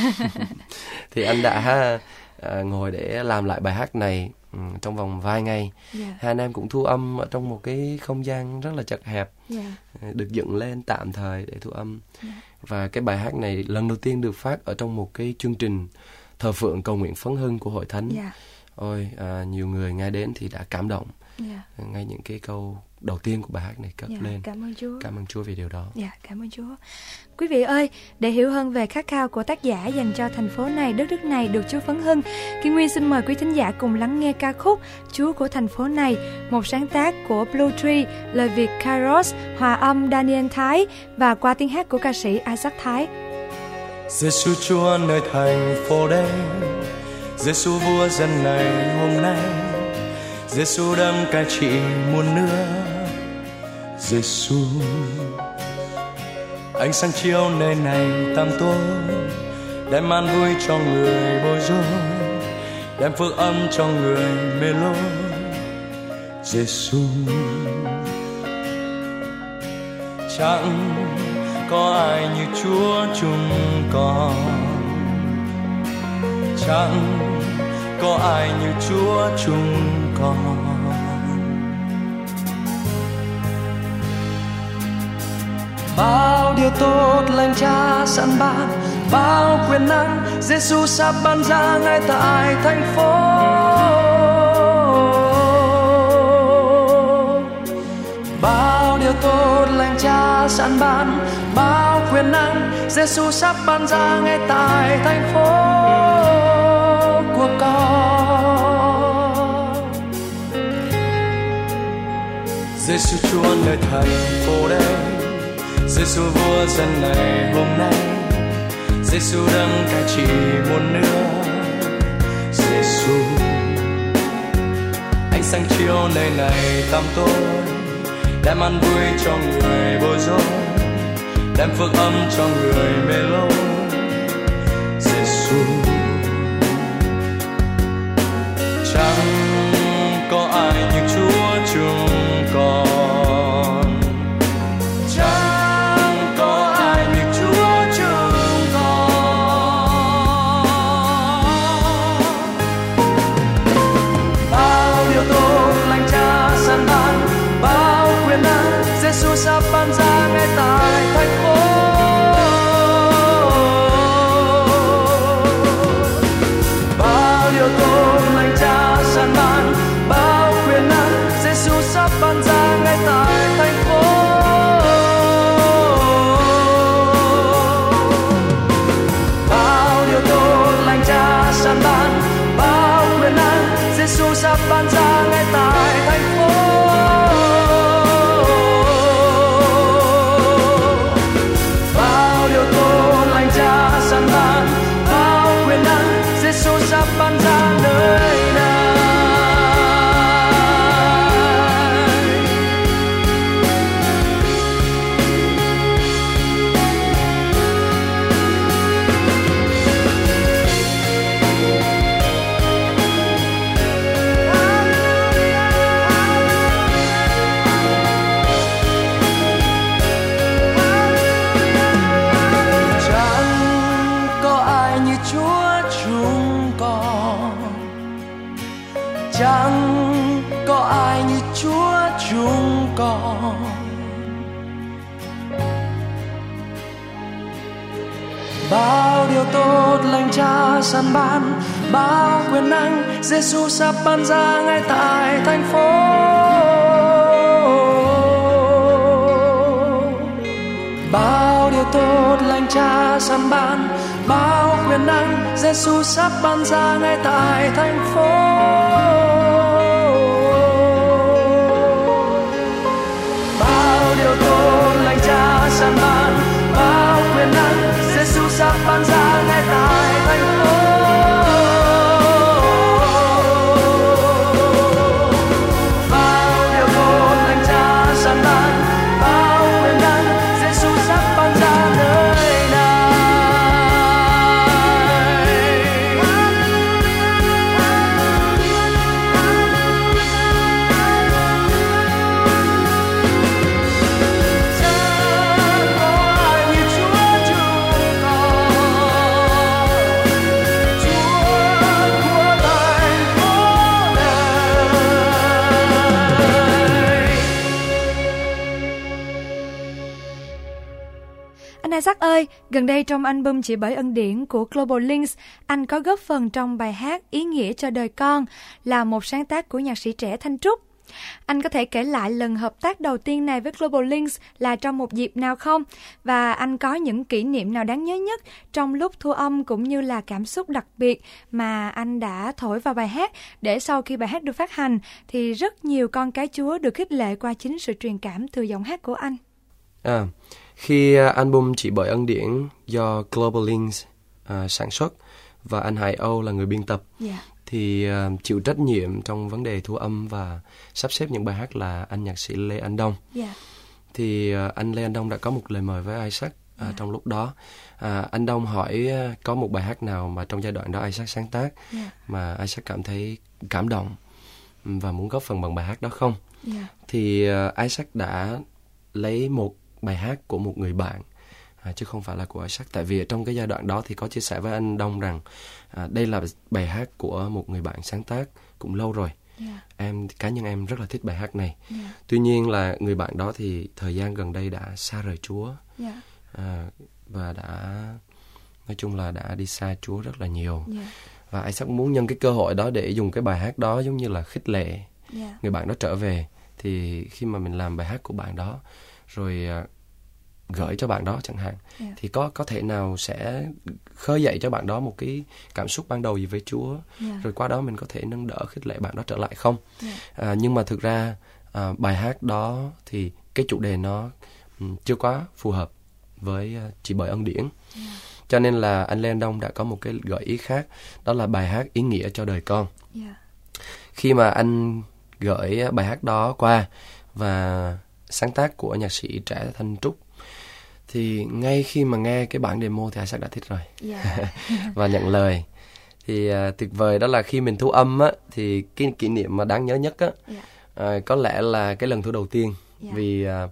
[SPEAKER 2] Thì anh đã à, ngồi để làm lại bài hát này um, trong vòng vài ngày. yeah. Hai anh em cũng thu âm ở trong một cái không gian rất là chật hẹp, yeah. được dựng lên tạm thời để thu âm. yeah. Và cái bài hát này lần đầu tiên được phát ở trong một cái chương trình thờ phượng cầu nguyện phấn hưng của hội thánh. yeah. Ôi à, nhiều người nghe đến thì đã cảm động. yeah. Ngay những cái câu đầu tiên của bài hát này cất yeah, lên.
[SPEAKER 1] Cảm ơn Chúa.
[SPEAKER 2] Cảm ơn Chúa vì điều đó.
[SPEAKER 1] Dạ, yeah, cảm ơn Chúa. Quý vị ơi, để hiểu hơn về khát khao của tác giả dành cho thành phố này, đất nước này được Chúa phấn hưng, Kim Nguyên xin mời quý thính giả cùng lắng nghe ca khúc Chúa của thành phố này, một sáng tác của Blue Tree, lời Việt Kairos, hòa âm Daniel Thái và qua tiếng hát của ca sĩ Isaac Thái.
[SPEAKER 3] Giêsu Chúa nơi thành phố đây, Giêsu vua dân này hôm nay, Giêsu đấng cai trị muôn nước. Giêsu ánh sáng chiếu nơi này tăm tối, đem an vui cho người bối rối, đem phước âm cho người mê lối. Giêsu chẳng có ai như Chúa chúng con, chẳng có ai như Chúa chúng con. Bao điều tốt lành Cha sẵn ban, bao quyền năng Giêsu sắp ban ra ngay tại thành phố. Bao điều tốt lành Cha sẵn ban, bao quyền năng Giêsu sắp ban ra ngay tại thành phố của con. Giêsu Chúa nơi thành phố đây, Giêsu vua dân này hôm nay, Giêsu đấng cai trị muôn nước. Giêsu ánh sáng chiếu nơi này tăm tối, đem an vui cho người bối rối, đem phước âm cho người mê lối. Giêsu chẳng có ai như Chúa chúng con, chẳng có ai như Chúa chúng con. Bao điều tốt lành Cha sẵn ban, bao quyền năng Giêsu sắp ban ra ngay tại thành phố. Bao điều tốt lành Cha sẵn ban, bao quyền năng Giêsu sắp ban ra ngay tại thành phố. Bao điều tốt lành Cha sẵn ban, bao quyền năng Giêsu sắp ban ra ngay tại thành phố. Bao điều tốt lành Cha sẵn ban, bao quyền năng Giêsu sắp ban ra nơi này. chẳng có ai như Chúa chúng con. Bao điều tốt lành Cha săn ban, bao quyền năng Giêsu sắp ban ra ngay tại thành phố. Bao điều tốt lành Cha săn ban, bao quyền năng Giêsu sắp ban ra ngay tại thành phố. Bao điều tốt lành Cha săn ban, bao quyền năng Giêsu sắp ban ra ngay tại thành phố. Bao điều tốt lành Cha săn ban, bao quyền năng Giêsu sắp ban ra nơi này.
[SPEAKER 1] Isaac ơi, gần đây trong album Chỉ Bởi Ân Điển của Global Links, anh có góp phần trong bài hát Ý Nghĩa Cho Đời Con, là một sáng tác của nhạc sĩ trẻ Thanh Trúc. Anh có thể kể lại lần hợp tác đầu tiên này với Global Links là trong một dịp nào không? Và anh có những kỷ niệm nào đáng nhớ nhất trong lúc thu âm, cũng như là cảm xúc đặc biệt mà anh đã thổi vào bài hát, để sau khi bài hát được phát hành thì rất nhiều con cái Chúa được khích lệ qua chính sự truyền cảm từ giọng hát của anh.
[SPEAKER 2] À, khi album Chỉ Bởi Ân Điển do Global Links uh, sản xuất và anh Hải Âu là người biên tập, yeah. thì uh, chịu trách nhiệm trong vấn đề thu âm và sắp xếp những bài hát là anh nhạc sĩ Lê Anh Đông. Yeah. Thì uh, anh Lê Anh Đông đã có một lời mời với Isaac uh, yeah. trong lúc đó. Uh, anh Đông hỏi uh, có một bài hát nào mà trong giai đoạn đó Isaac sáng tác yeah. mà Isaac cảm thấy cảm động và muốn góp phần bằng bài hát đó không? Yeah. Thì uh, Isaac đã lấy một bài hát của một người bạn, à, chứ không phải là của Isaac. Tại vì trong cái giai đoạn đó thì có chia sẻ với anh Đông rằng à, đây là bài hát của một người bạn sáng tác cũng lâu rồi. Yeah. Em cá nhân em rất là thích bài hát này. Yeah. Tuy nhiên là người bạn đó thì thời gian gần đây đã xa rời Chúa. Yeah. à, và đã nói chung là đã đi xa Chúa rất là nhiều. Yeah. Và Isaac muốn nhân cái cơ hội đó để dùng cái bài hát đó giống như là khích lệ yeah. người bạn đó trở về. Thì khi mà mình làm bài hát của bạn đó rồi uh, gửi cho bạn đó chẳng hạn, yeah. thì có có thể nào sẽ khơi dậy cho bạn đó một cái cảm xúc ban đầu gì với Chúa, yeah. rồi qua đó mình có thể nâng đỡ khích lệ bạn đó trở lại không? Yeah. À, nhưng mà thực ra uh, bài hát đó thì cái chủ đề nó um, chưa quá phù hợp với uh, Chỉ Bởi Ân Điển, yeah. cho nên là anh Lê Anh Đông đã có một cái gợi ý khác, đó là bài hát Ý Nghĩa Cho Đời Con. Yeah. Khi mà anh gửi bài hát đó qua và sáng tác của nhạc sĩ trẻ Thanh Trúc, thì ngay khi mà nghe cái bản demo thì Isaac đã thích rồi. Yeah. Và nhận lời. Thì uh, tuyệt vời đó là khi mình thu âm á, thì cái kỷ niệm mà đáng nhớ nhất á, yeah. uh, có lẽ là cái lần thu đầu tiên. Yeah. Vì uh,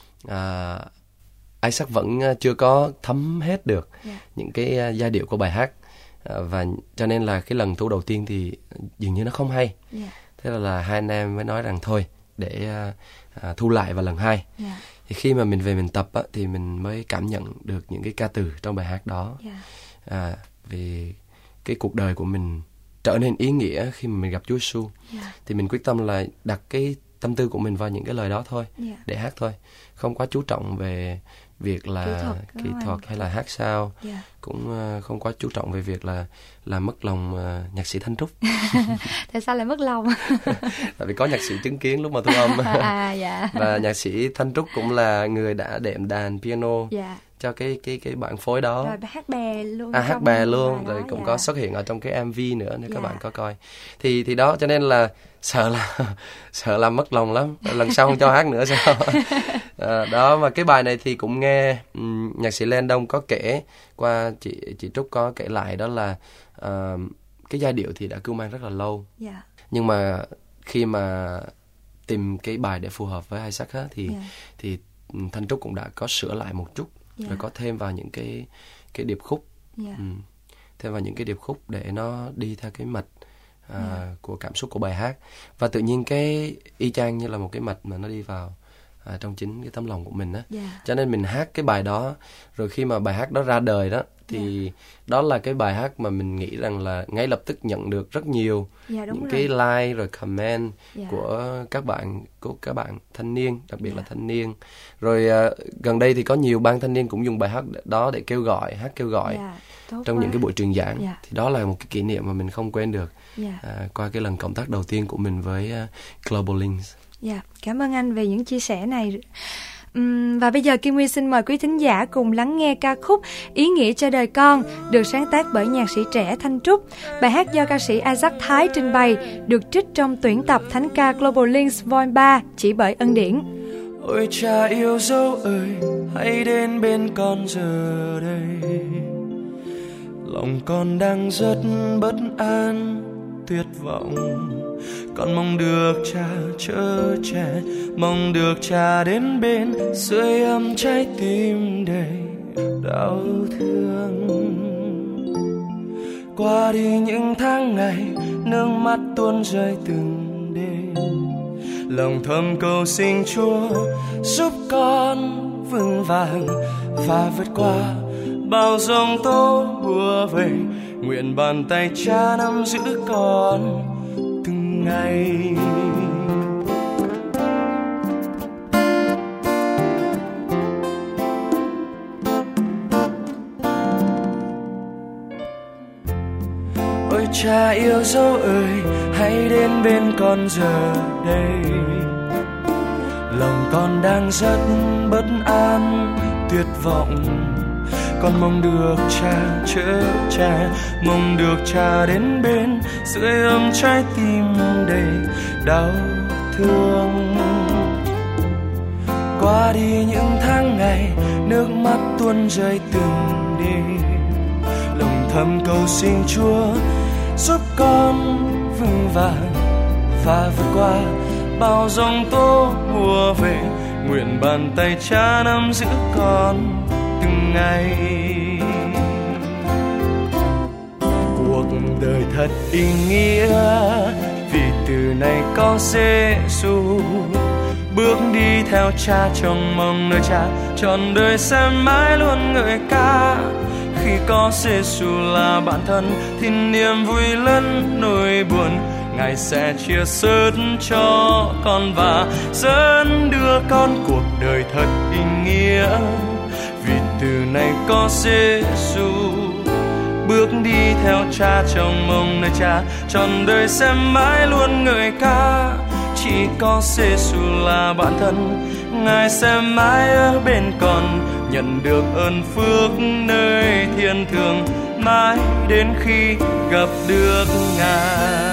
[SPEAKER 2] uh, Isaac vẫn chưa có thấm hết được yeah. những cái uh, giai điệu của bài hát, uh, và cho nên là cái lần thu đầu tiên thì dường như nó không hay. Yeah. Thế là, là hai anh em mới nói rằng thôi để uh, uh, thu lại vào lần hai. Yeah. Thì khi mà mình về mình tập á, thì mình mới cảm nhận được những cái ca từ trong bài hát đó. Yeah. À, vì cái cuộc đời của mình trở nên ý nghĩa khi mà mình gặp Chúa Giêsu. Yeah. Thì mình quyết tâm là đặt cái tâm tư của mình vào những cái lời đó thôi, yeah. để hát thôi, không quá chú trọng về việc là kỹ thuật, kỹ thuật hay là hát sao, yeah. cũng uh, không quá chú trọng về việc là là mất lòng uh, nhạc sĩ Thanh Trúc.
[SPEAKER 1] Tại sao lại mất lòng?
[SPEAKER 2] Tại vì có nhạc sĩ chứng kiến lúc mà thu âm.
[SPEAKER 1] À, dạ.
[SPEAKER 2] Và nhạc sĩ Thanh Trúc cũng là người đã đệm đàn piano, yeah. cho cái cái cái bản phối đó.
[SPEAKER 1] Rồi hát bè luôn.
[SPEAKER 2] À, hát bè luôn, rồi đó, cũng dạ. có xuất hiện ở trong cái em vê nữa nếu dạ. các bạn có coi. Thì thì đó, cho nên là sợ là sợ là mất lòng lắm. Lần sau không cho hát nữa sao? À, đó, mà cái bài này thì cũng nghe um, nhạc sĩ Lê Anh Đông có kể qua, chị chị Trúc có kể lại, đó là uh, cái giai điệu thì đã cưu mang rất là lâu. Yeah. Nhưng mà khi mà tìm cái bài để phù hợp với Isaac á, thì yeah. thì Thanh Trúc cũng đã có sửa lại một chút. Yeah. Rồi có thêm vào những cái cái điệp khúc, yeah. ừ, thêm vào những cái điệp khúc để nó đi theo cái mạch à, yeah. của cảm xúc của bài hát. Và tự nhiên cái y chang như là một cái mạch mà nó đi vào à, trong chính cái tấm lòng của mình á. Yeah. Cho nên mình hát cái bài đó, rồi khi mà bài hát đó ra đời đó thì yeah. đó là cái bài hát mà mình nghĩ rằng là ngay lập tức nhận được rất nhiều yeah, những rồi. cái like rồi comment yeah. của các bạn của các bạn thanh niên, đặc biệt yeah. là thanh niên. Rồi uh, gần đây thì có nhiều ban thanh niên cũng dùng bài hát đó để kêu gọi, hát kêu gọi yeah. trong quá. những cái buổi truyền giảng. Yeah. Thì đó là một cái kỷ niệm mà mình không quên được yeah. uh, qua cái lần cộng tác đầu tiên của mình với uh, Global Links.
[SPEAKER 1] Yeah. Cảm ơn anh về những chia sẻ này. Uhm, và bây giờ Kim Nguyên xin mời quý thính giả cùng lắng nghe ca khúc Ý nghĩa cho đời con, được sáng tác bởi nhạc sĩ trẻ Thanh Trúc. Bài hát do ca sĩ Isaac Thái trình bày, được trích trong tuyển tập thánh ca Global Links Vol ba, Chỉ bởi ân điển.
[SPEAKER 3] Ôi cha yêu dấu ơi, hãy đến bên con giờ đây. Lòng con đang rất bất an, tuyệt vọng. Con mong được cha chở che, mong được cha đến bên sưởi ấm trái tim đầy đau thương. Qua đi những tháng ngày, nước mắt tuôn rơi từng đêm. Lòng thầm cầu xin Chúa giúp con vững vàng và vượt qua bao giông tố bủa vây. Nguyện bàn tay cha nắm giữ con từng ngày. Ôi cha yêu dấu ơi, hãy đến bên con giờ đây. Lòng con đang rất bất an, tuyệt vọng. Con mong được cha chở che, mong được cha đến bên sưởi ấm trái tim đầy đau thương. Qua đi những tháng ngày, nước mắt tuôn rơi từng đêm. Lòng thầm cầu xin Chúa giúp con vững vàng và vượt qua bao giông tố bủa vây. Nguyện bàn tay cha nắm giữ con từng ngày. Cuộc đời thật ý nghĩa vì từ nay có Giê-xu. Bước đi theo cha trong mong nơi cha, trọn đời sẽ mãi luôn ngợi ca. Khi có Giê-xu là bạn thân thì niềm vui lẫn nỗi buồn Ngài sẽ chia sớt cho con và dẫn đưa con cuộc đời thật ý nghĩa. Vì từ nay có Giê-xu, bước đi theo cha trong mong nơi cha, trọn đời sẽ mãi luôn ngợi ca. Chỉ có Giê-xu là bạn thân, Ngài sẽ mãi ở bên con, nhận được ơn phước nơi thiên thường mãi đến khi gặp được Ngài.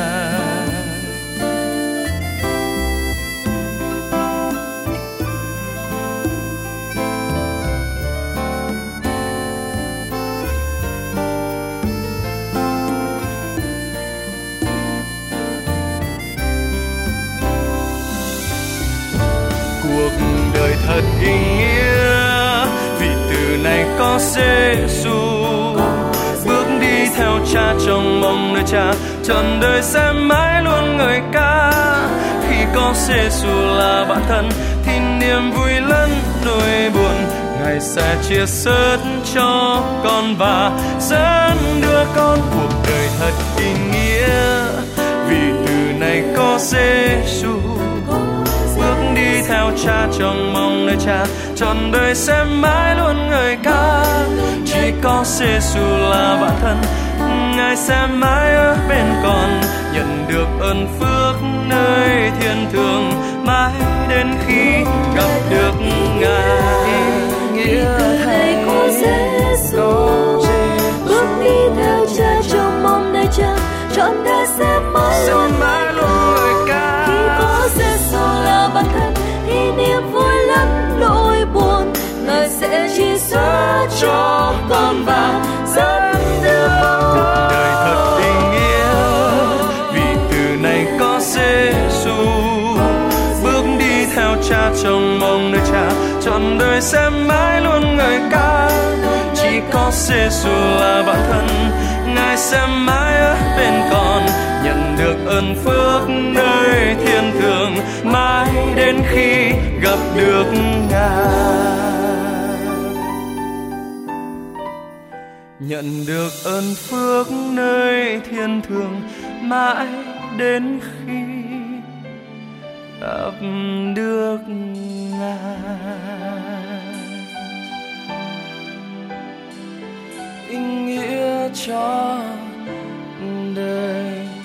[SPEAKER 3] Cuộc đời thật ý nghĩa vì từ nay có Giê-xu, bước đi theo cha trong mong nơi cha, trọn đời sẽ mãi luôn ngợi ca. Khi có Giê-xu là bạn thân thì niềm vui lẫn nỗi buồn Ngài sẽ chia sớt cho con và dẫn đưa con cuộc đời thật ý nghĩa. Vì từ nay có Giê-xu, bước đi theo cha trong mong nơi cha, trọn đời sẽ mãi luôn ngợi ca. Chỉ có Giê-xu là bạn thân, Ngài sẽ mãi ở bên con, nhận được ơn phước nơi thiên thường mãi đến khi gặp được Ngài.
[SPEAKER 4] Nghĩa thầy có Giê-xu, bước đi theo cha trong mong nơi cha, trọn đời sẽ mãi luôn ngợi ca. Khi có Giê-xu là bạn thân thì niềm vui lẫn nỗi buồn Ngài sẽ chia sẻ cho con và dẫn đưa
[SPEAKER 3] cuộc đời thật ý nghĩa. Vì từ nay có Giê-xu, bước đi theo cha trong mong nơi cha, trọn đời sẽ mãi luôn ngợi ca. Chỉ có Giê-xu là bạn thân, Ngài sẽ mãi ở bên con, nhận được ơn phước nơi thiên thường mãi đến khi gặp được Ngài. Nhận được ơn phước nơi thiên thường mãi đến khi gặp được Ngài. Ý nghĩa cho đời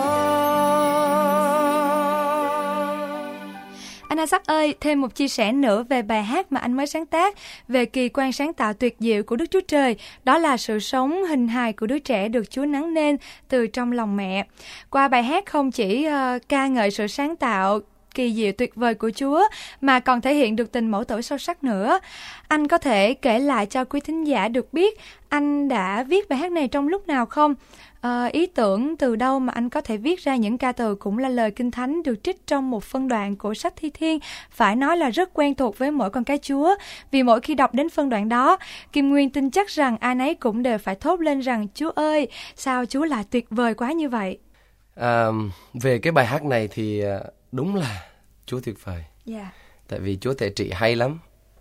[SPEAKER 1] Anh Isaac ơi, thêm một chia sẻ nữa về bài hát mà anh mới sáng tác về kỳ quan sáng tạo tuyệt diệu của Đức Chúa Trời, đó là sự sống hình hài của đứa trẻ được Chúa nắng nên từ trong lòng mẹ. Qua bài hát không chỉ uh, ca ngợi sự sáng tạo kỳ diệu tuyệt vời của Chúa mà còn thể hiện được tình mẫu tử sâu sắc nữa. Anh có thể kể lại cho quý thính giả được biết anh đã viết bài hát này trong lúc nào không? À, ý tưởng từ đâu mà anh có thể viết ra những ca từ cũng là lời Kinh Thánh được trích trong một phân đoạn của sách Thi Thiên, phải nói là rất quen thuộc với mỗi con cái Chúa. Vì mỗi khi đọc đến phân đoạn đó, Kim Nguyên tin chắc rằng ai nấy cũng đều phải thốt lên rằng Chúa ơi, sao Chúa lại tuyệt vời quá như vậy.
[SPEAKER 2] À, về cái bài hát này thì đúng là Chúa tuyệt vời.
[SPEAKER 1] Yeah.
[SPEAKER 2] Tại vì Chúa thể trị hay lắm.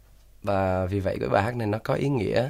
[SPEAKER 2] Và vì vậy cái bài hát này nó có ý nghĩa.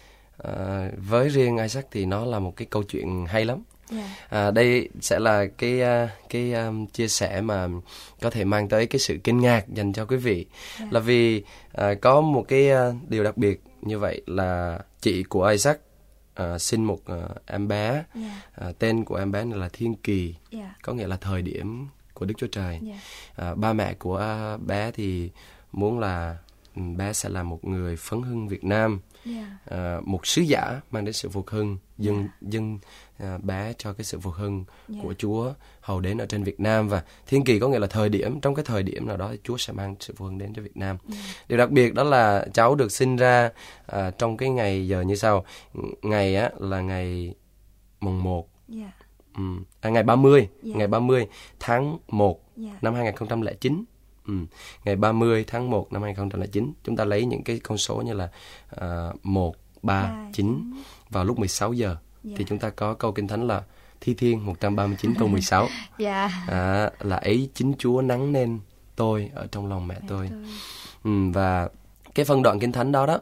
[SPEAKER 2] À, với riêng Isaac thì nó là một cái câu chuyện hay lắm. Yeah. À, đây sẽ là cái cái um, chia sẻ mà có thể mang tới cái sự kinh ngạc dành cho quý vị. Yeah. Là vì uh, có một cái uh, điều đặc biệt như vậy là chị của Isaac uh, sinh một uh, em bé. Yeah. Uh, tên của em bé này là Thiên Kỳ. Yeah. Có nghĩa là thời điểm của Đức Chúa Trời. Yeah. Uh, ba mẹ của uh, bé thì muốn là bé sẽ là một người phấn hưng Việt Nam. Yeah. Uh, một sứ giả mang đến sự phục hưng, dâng yeah. dâng uh, bé cho cái sự phục hưng yeah. của Chúa hầu đến ở trên Việt Nam. Và Thiên Kỳ có nghĩa là thời điểm, trong cái thời điểm nào đó Chúa sẽ mang sự phục hưng đến cho Việt Nam. Yeah. Điều đặc biệt đó là cháu được sinh ra uh, trong cái ngày giờ như sau. Ngày á là ngày mùng một. Yeah. Um, à, ngày ba mươi, yeah. ngày ba mươi tháng một yeah. năm hai không không chín. Ừ. Ngày ba mươi tháng một năm hai không không chín, chúng ta lấy những cái con số như là uh, một, ba, chín vào lúc mười sáu giờ. Yeah. Thì chúng ta có câu Kinh Thánh là Thi Thiên một trăm ba mươi chín câu mười sáu. Yeah. À, là ấy chính Chúa nắng nên tôi ở trong lòng mẹ, mẹ tôi. tôi. Ừ, và cái phân đoạn Kinh Thánh đó đó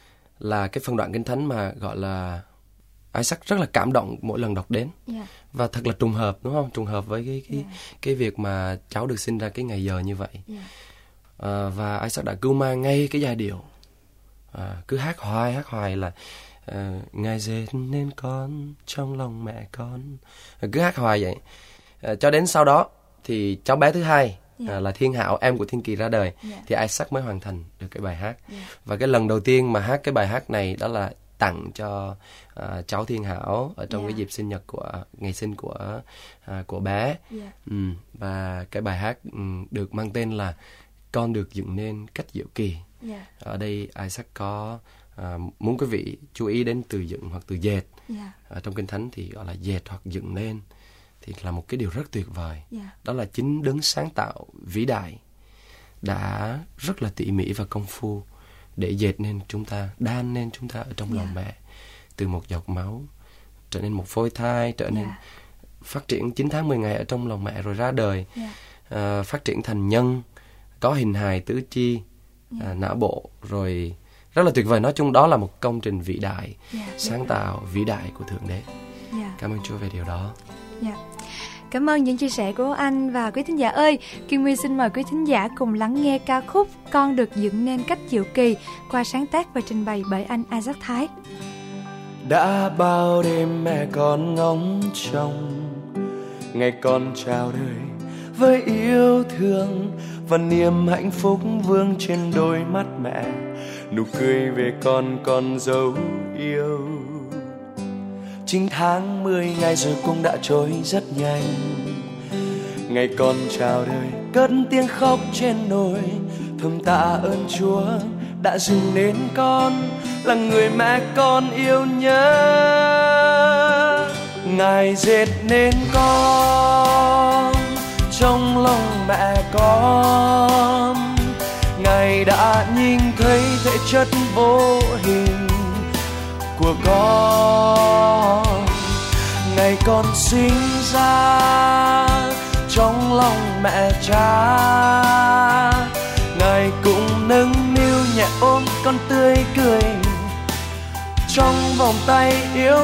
[SPEAKER 2] là cái phân đoạn Kinh Thánh mà gọi là Isaac rất là cảm động mỗi lần đọc đến. Yeah. Và thật là trùng hợp, đúng không? Trùng hợp với cái cái, yeah. cái việc mà cháu được sinh ra cái ngày giờ như vậy. Yeah. À, và Isaac đã cưu mang ngay cái giai điệu. À, cứ hát hoài, hát hoài là à, Ngài dệt nên con trong lòng mẹ con. À, cứ hát hoài vậy. À, cho đến sau đó thì cháu bé thứ hai, yeah. à, là Thiên Hảo, em của Thiên Kỳ ra đời. Yeah. Thì Isaac mới hoàn thành được cái bài hát. Yeah. Và cái lần đầu tiên mà hát cái bài hát này đó là tặng cho uh, cháu Thiên Hảo ở trong yeah. cái dịp sinh nhật của ngày sinh của uh, của bé. Yeah. Um, và cái bài hát um, được mang tên là Con được dựng nên cách diệu kỳ. Yeah. Ở đây Isaac có uh, muốn quý vị chú ý đến từ dựng hoặc từ dệt. Yeah. Ở trong Kinh Thánh thì gọi là dệt hoặc dựng nên, thì là một cái điều rất tuyệt vời. Yeah. Đó là chính đấng sáng tạo vĩ đại đã rất là tỉ mỉ và công phu để dệt nên chúng ta, đan nên chúng ta ở trong yeah. lòng mẹ, từ một giọt máu trở nên một phôi thai, trở nên yeah. phát triển chín tháng mười ngày ở trong lòng mẹ rồi ra đời. Yeah. À, phát triển thành nhân, có hình hài tứ chi, yeah. à, não bộ, rồi rất là tuyệt vời. Nói chung đó là một công trình vĩ đại, yeah. sáng tạo vĩ đại của Thượng Đế. Yeah. Cảm ơn Chúa về điều đó.
[SPEAKER 1] Yeah. Cảm ơn những chia sẻ của anh. Và quý thính giả ơi, Kim Nguyên xin mời quý thính giả cùng lắng nghe ca khúc Con được dựng nên cách diệu kỳ qua sáng tác và trình bày bởi anh Isaac Thái.
[SPEAKER 3] Đã bao đêm mẹ con ngóng trông ngày con chào đời với yêu thương và niềm hạnh phúc vương trên đôi mắt mẹ, nụ cười về con con dấu yêu. Chín tháng mười ngày rồi cũng đã trôi rất nhanh. Ngày con chào đời cất tiếng khóc trên nôi, thầm tạ ơn Chúa đã dựng nên con là người mẹ con yêu nhất. Ngài dệt nên con trong lòng mẹ con, Ngài đã nhìn thấy thể chất vô hình của con. Ngày con sinh ra trong lòng mẹ cha. Ngài cũng nâng niu nhẹ ôm con tươi cười trong vòng tay yêu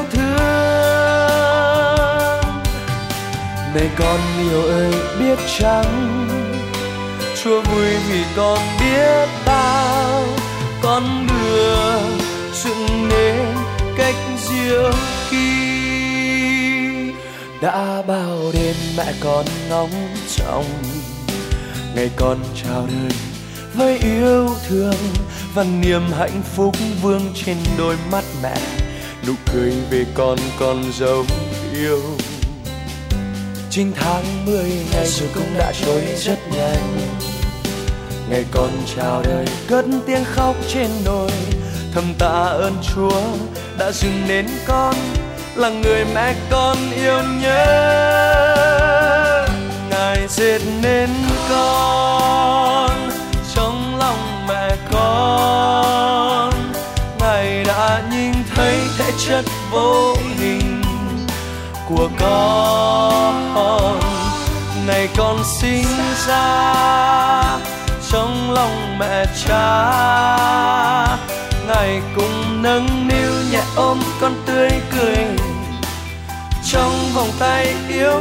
[SPEAKER 3] thương. Này con yêu ơi biết chăng, Chúa vui vì con biết bao con đường dựng nên cách diệu kỳ. Đã bao đêm mẹ con ngóng trông ngày con chào đời với yêu thương và niềm hạnh phúc vương trên đôi mắt mẹ. Nụ cười về con con dấu yêu. Chín tháng mười ngày rồi cũng đã trôi rất nhanh. Ngày con chào đời cất tiếng khóc trên đồi, thầm tạ ơn Chúa đã dựng nên con là người mẹ con yêu nhất. Ngài dệt nên con trong lòng mẹ con. Ngài đã nhìn thấy thể chất vô hình của con. Ngày con sinh ra trong lòng mẹ cha, Ngài cũng nâng niu nhẹ ôm con tươi cười trong vòng tay yêu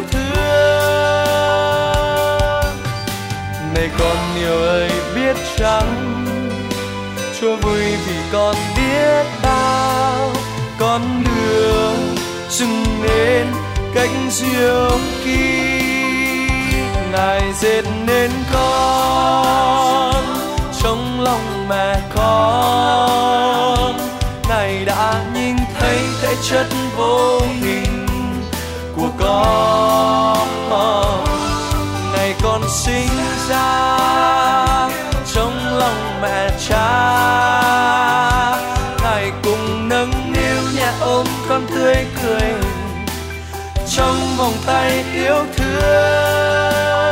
[SPEAKER 3] thương. Này con yêu ơi biết chăng, Chúa vui vì con biết bao con đường dựng nên cách diệu kỳ. Ngài dệt nên con trong lòng mẹ con. Ngài đã nhìn thấy thể chất vô hình của con. Ngày con sinh ra trong lòng mẹ cha, Ngài cùng nâng niu nhẹ ôm con tươi cười trong vòng tay yêu thương.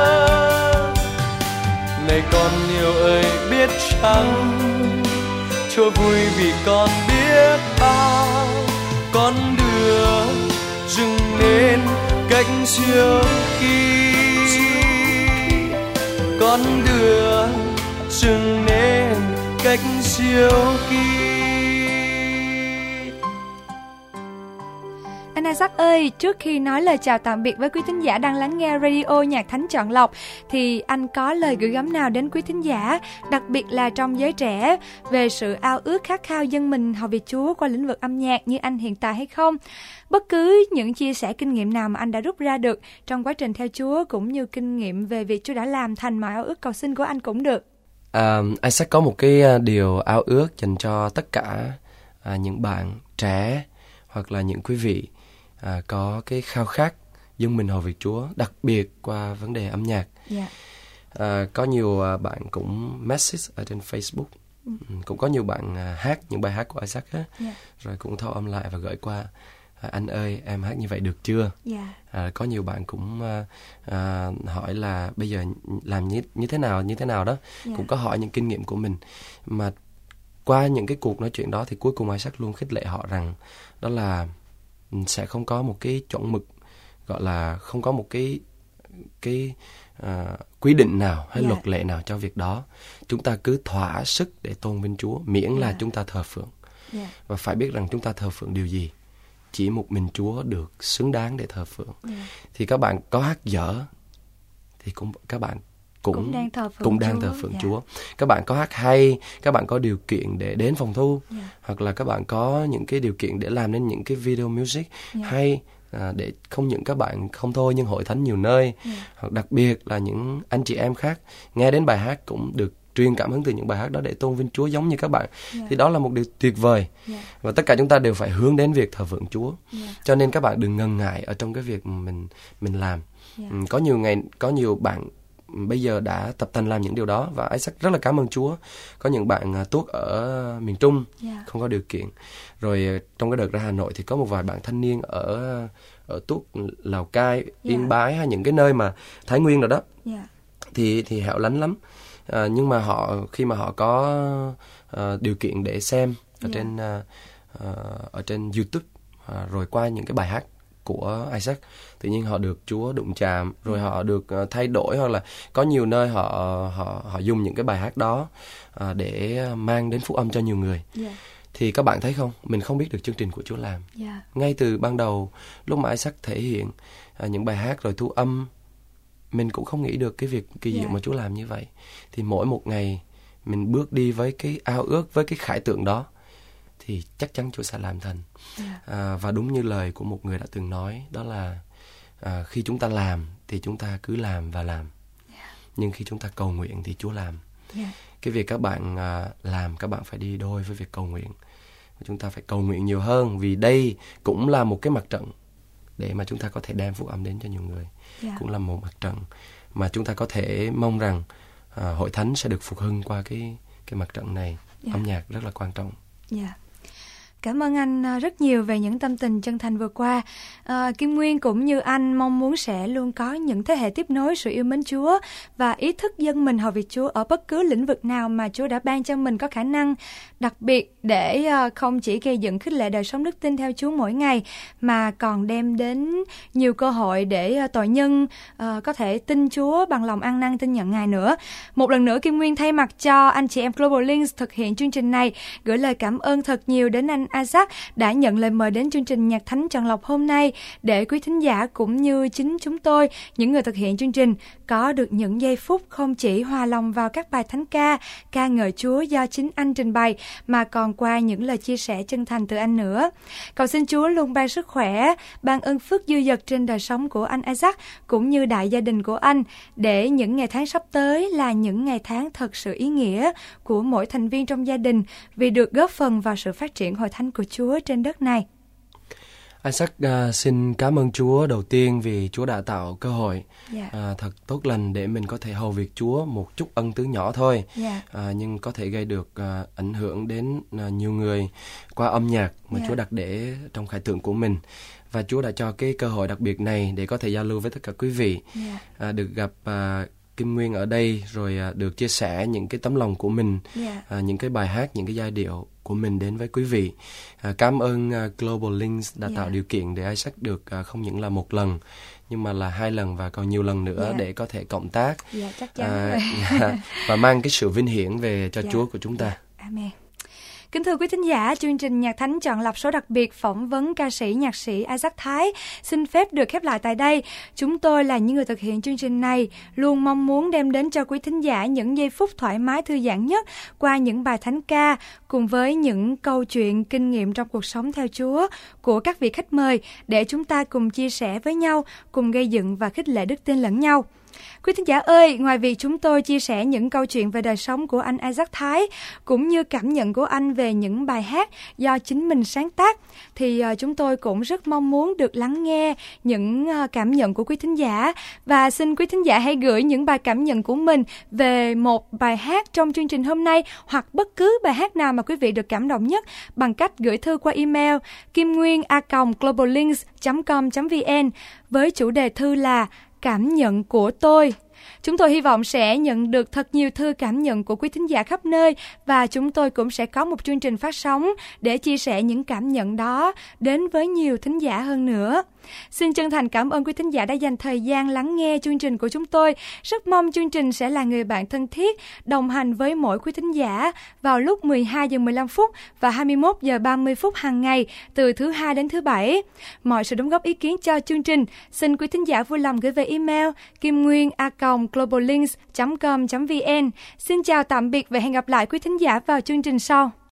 [SPEAKER 3] Này con yêu ơi biết chăng, Chúa vui vì con biết bao con đường dựng nên cách diệu kỳ. Con đường dựng nên cách diệu kỳ.
[SPEAKER 1] Anh Isaac ơi, trước khi nói lời chào tạm biệt với quý thính giả đang lắng nghe Radio Nhạc Thánh Chọn Lọc, thì anh có lời gửi gắm nào đến quý thính giả, đặc biệt là trong giới trẻ, về sự ao ước khát khao dâng mình hầu việc Chúa qua lĩnh vực âm nhạc như anh hiện tại hay không? Bất cứ những chia sẻ kinh nghiệm nào mà anh đã rút ra được trong quá trình theo Chúa, cũng như kinh nghiệm về việc Chúa đã làm thành mọi ao ước cầu xin của anh cũng được.
[SPEAKER 2] À, Isaac có một cái điều ao ước dành cho tất cả à, những bạn trẻ hoặc là những quý vị À, có cái khao khát dâng mình hầu việc Chúa, đặc biệt qua vấn đề âm nhạc.
[SPEAKER 1] Yeah.
[SPEAKER 2] À, có nhiều à, bạn cũng message ở trên Facebook, ừ. cũng có nhiều bạn à, hát những bài hát của Isaac á, yeah. rồi cũng thâu âm lại và gửi qua. À, anh ơi, em hát như vậy được chưa?
[SPEAKER 1] Yeah.
[SPEAKER 2] À, có nhiều bạn cũng à, à, hỏi là bây giờ làm như, như thế nào, như thế nào đó, yeah. cũng có hỏi những kinh nghiệm của mình. Mà qua những cái cuộc nói chuyện đó thì cuối cùng Isaac luôn khích lệ họ rằng đó là sẽ không có một cái chuẩn mực, gọi là không có một cái cái uh, quy định nào hay yeah. luật lệ nào cho việc đó. Chúng ta cứ thỏa sức để tôn vinh Chúa, miễn yeah. là chúng ta thờ phượng. Yeah. Và phải biết rằng chúng ta thờ phượng điều gì. Chỉ một mình Chúa được xứng đáng để thờ phượng. Yeah. Thì các bạn có hát dở thì cũng các bạn cũng, cũng đang thờ phượng, cũng đang thờ phượng yeah. Chúa. Các bạn có hát hay, các bạn có điều kiện để đến phòng thu, yeah. hoặc là các bạn có những cái điều kiện để làm nên những cái video music yeah. hay, à, để không những các bạn không thôi nhưng hội thánh nhiều nơi, yeah. hoặc đặc biệt là những anh chị em khác nghe đến bài hát cũng được truyền cảm hứng từ những bài hát đó để tôn vinh Chúa giống như các bạn, yeah. thì đó là một điều tuyệt vời, yeah. và tất cả chúng ta đều phải hướng đến việc thờ phượng Chúa, yeah. cho nên các bạn đừng ngần ngại ở trong cái việc mình mình làm. Yeah. Ừ, có nhiều ngày có nhiều bạn bây giờ đã tập tành làm những điều đó, và Isaac rất là cảm ơn Chúa. Có những bạn uh, tuốt ở miền Trung yeah. không có điều kiện, rồi uh, trong cái đợt ra Hà Nội thì có một vài bạn thanh niên ở ở tuốt Lào Cai, yeah. Yên Bái hay những cái nơi mà Thái Nguyên rồi đó, yeah. thì thì hẻo lánh lắm, uh, nhưng mà họ khi mà họ có uh, điều kiện để xem ở yeah. trên uh, uh, ở trên YouTube, uh, rồi qua những cái bài hát của Isaac. Tự nhiên họ được Chúa đụng chạm, rồi họ được uh, thay đổi, hoặc là có nhiều nơi họ họ họ dùng những cái bài hát đó uh, để mang đến phúc âm cho nhiều người.
[SPEAKER 1] Yeah.
[SPEAKER 2] Thì các bạn thấy không, mình không biết được chương trình của Chúa làm.
[SPEAKER 1] Yeah.
[SPEAKER 2] Ngay từ ban đầu lúc mà Isaac thể hiện uh, những bài hát rồi thu âm, mình cũng không nghĩ được cái việc kỳ diệu
[SPEAKER 1] Yeah.
[SPEAKER 2] mà Chúa làm như vậy. Thì mỗi một ngày mình bước đi với cái ao ước, với cái khải tượng đó, thì chắc chắn Chúa sẽ làm thành.
[SPEAKER 1] Yeah.
[SPEAKER 2] À, và đúng như lời của một người đã từng nói, đó là à, khi chúng ta làm thì chúng ta cứ làm và làm.
[SPEAKER 1] Yeah.
[SPEAKER 2] Nhưng khi chúng ta cầu nguyện thì Chúa làm.
[SPEAKER 1] Yeah.
[SPEAKER 2] Cái việc các bạn à, làm, các bạn phải đi đôi với việc cầu nguyện. Chúng ta phải cầu nguyện nhiều hơn, vì đây cũng là một cái mặt trận để mà chúng ta có thể đem phúc âm đến cho nhiều người.
[SPEAKER 1] Yeah.
[SPEAKER 2] Cũng là một mặt trận mà chúng ta có thể mong rằng à, hội thánh sẽ được phục hưng qua cái cái mặt trận này.
[SPEAKER 1] Yeah.
[SPEAKER 2] Âm nhạc rất là quan trọng.
[SPEAKER 1] Yeah. Cảm ơn anh rất nhiều về những tâm tình chân thành vừa qua. À, Kim Nguyên cũng như anh mong muốn sẽ luôn có những thế hệ tiếp nối sự yêu mến Chúa và ý thức dâng mình hầu việc Chúa ở bất cứ lĩnh vực nào mà Chúa đã ban cho mình có khả năng, đặc biệt để không chỉ gây dựng khích lệ đời sống đức tin theo Chúa mỗi ngày, mà còn đem đến nhiều cơ hội để tội nhân uh, có thể tin Chúa bằng lòng ăn năn tin nhận Ngài nữa. Một lần nữa, Kim Nguyên thay mặt cho anh chị em Global Links thực hiện chương trình này, gửi lời cảm ơn thật nhiều đến anh Isaac đã nhận lời mời đến chương trình Nhạc Thánh Chọn Lọc hôm nay, để quý thính giả cũng như chính chúng tôi, những người thực hiện chương trình, có được những giây phút không chỉ hòa lòng vào các bài thánh ca, ca ngợi Chúa do chính anh trình bày, mà còn qua những lời chia sẻ chân thành từ anh nữa. Cầu xin Chúa luôn ban sức khỏe, ban ơn phước dư dật trên đời sống của anh Isaac cũng như đại gia đình của anh, để những ngày tháng sắp tới là những ngày tháng thật sự ý nghĩa của mỗi thành viên trong gia đình, vì được góp phần vào sự phát triển hội thánh của Chúa trên đất này.
[SPEAKER 2] Isaac uh, xin cảm ơn Chúa đầu tiên vì Chúa đã tạo cơ hội
[SPEAKER 1] Yeah.
[SPEAKER 2] uh, thật tốt lành để mình có thể hầu việc Chúa, một chút ân tứ nhỏ thôi,
[SPEAKER 1] Yeah.
[SPEAKER 2] uh, nhưng có thể gây được uh, ảnh hưởng đến uh, nhiều người qua âm nhạc mà
[SPEAKER 1] Yeah.
[SPEAKER 2] Chúa đặt để trong khải tượng của mình. Và Chúa đã cho cái cơ hội đặc biệt này để có thể giao lưu với tất cả quý vị,
[SPEAKER 1] Yeah.
[SPEAKER 2] uh, được gặp uh, Kim Nguyên ở đây, rồi uh, được chia sẻ những cái tấm lòng của mình,
[SPEAKER 1] Yeah.
[SPEAKER 2] uh, những cái bài hát, những cái giai điệu của mình đến với quý vị. À, cảm ơn uh, Global Links đã
[SPEAKER 1] Yeah.
[SPEAKER 2] tạo điều kiện để Isaac được uh, không những là một lần, nhưng mà là hai lần và còn nhiều lần nữa
[SPEAKER 1] Yeah.
[SPEAKER 2] để có thể cộng tác,
[SPEAKER 1] Yeah, chắc chắn
[SPEAKER 2] à,
[SPEAKER 1] rồi.
[SPEAKER 2] yeah, và mang cái sự vinh hiển về cho
[SPEAKER 1] Yeah.
[SPEAKER 2] Chúa của chúng ta.
[SPEAKER 1] Yeah. Amen. Kính thưa quý thính giả, chương trình Nhạc Thánh Chọn Lọc số đặc biệt phỏng vấn ca sĩ nhạc sĩ Isaac Thái xin phép được khép lại tại đây. Chúng tôi là những người thực hiện chương trình này, luôn mong muốn đem đến cho quý thính giả những giây phút thoải mái thư giãn nhất qua những bài thánh ca, cùng với những câu chuyện kinh nghiệm trong cuộc sống theo Chúa của các vị khách mời, để chúng ta cùng chia sẻ với nhau, cùng gây dựng và khích lệ đức tin lẫn nhau. Quý thính giả ơi, ngoài việc chúng tôi chia sẻ những câu chuyện về đời sống của anh Isaac Thái, cũng như cảm nhận của anh về những bài hát do chính mình sáng tác, thì uh, chúng tôi cũng rất mong muốn được lắng nghe những uh, cảm nhận của quý thính giả. Và xin quý thính giả hãy gửi những bài cảm nhận của mình về một bài hát trong chương trình hôm nay, hoặc bất cứ bài hát nào mà quý vị được cảm động nhất, bằng cách gửi thư qua email kim nguyên a còng global links chấm com chấm vn với chủ đề thư là cảm nhận của tôi. Chúng tôi hy vọng sẽ nhận được thật nhiều thư cảm nhận của quý thính giả khắp nơi, và chúng tôi cũng sẽ có một chương trình phát sóng để chia sẻ những cảm nhận đó đến với nhiều thính giả hơn nữa. Xin chân thành cảm ơn quý thính giả đã dành thời gian lắng nghe chương trình của chúng tôi. Rất mong chương trình sẽ là người bạn thân thiết, đồng hành với mỗi quý thính giả vào lúc mười hai giờ mười lăm phút và hai mươi mốt giờ ba mươi phút hàng ngày, từ thứ hai đến thứ bảy. Mọi sự đóng góp ý kiến cho chương trình, xin quý thính giả vui lòng gửi về email kim nguyên a còng global links chấm com chấm vn. Xin chào tạm biệt và hẹn gặp lại quý thính giả vào chương trình sau.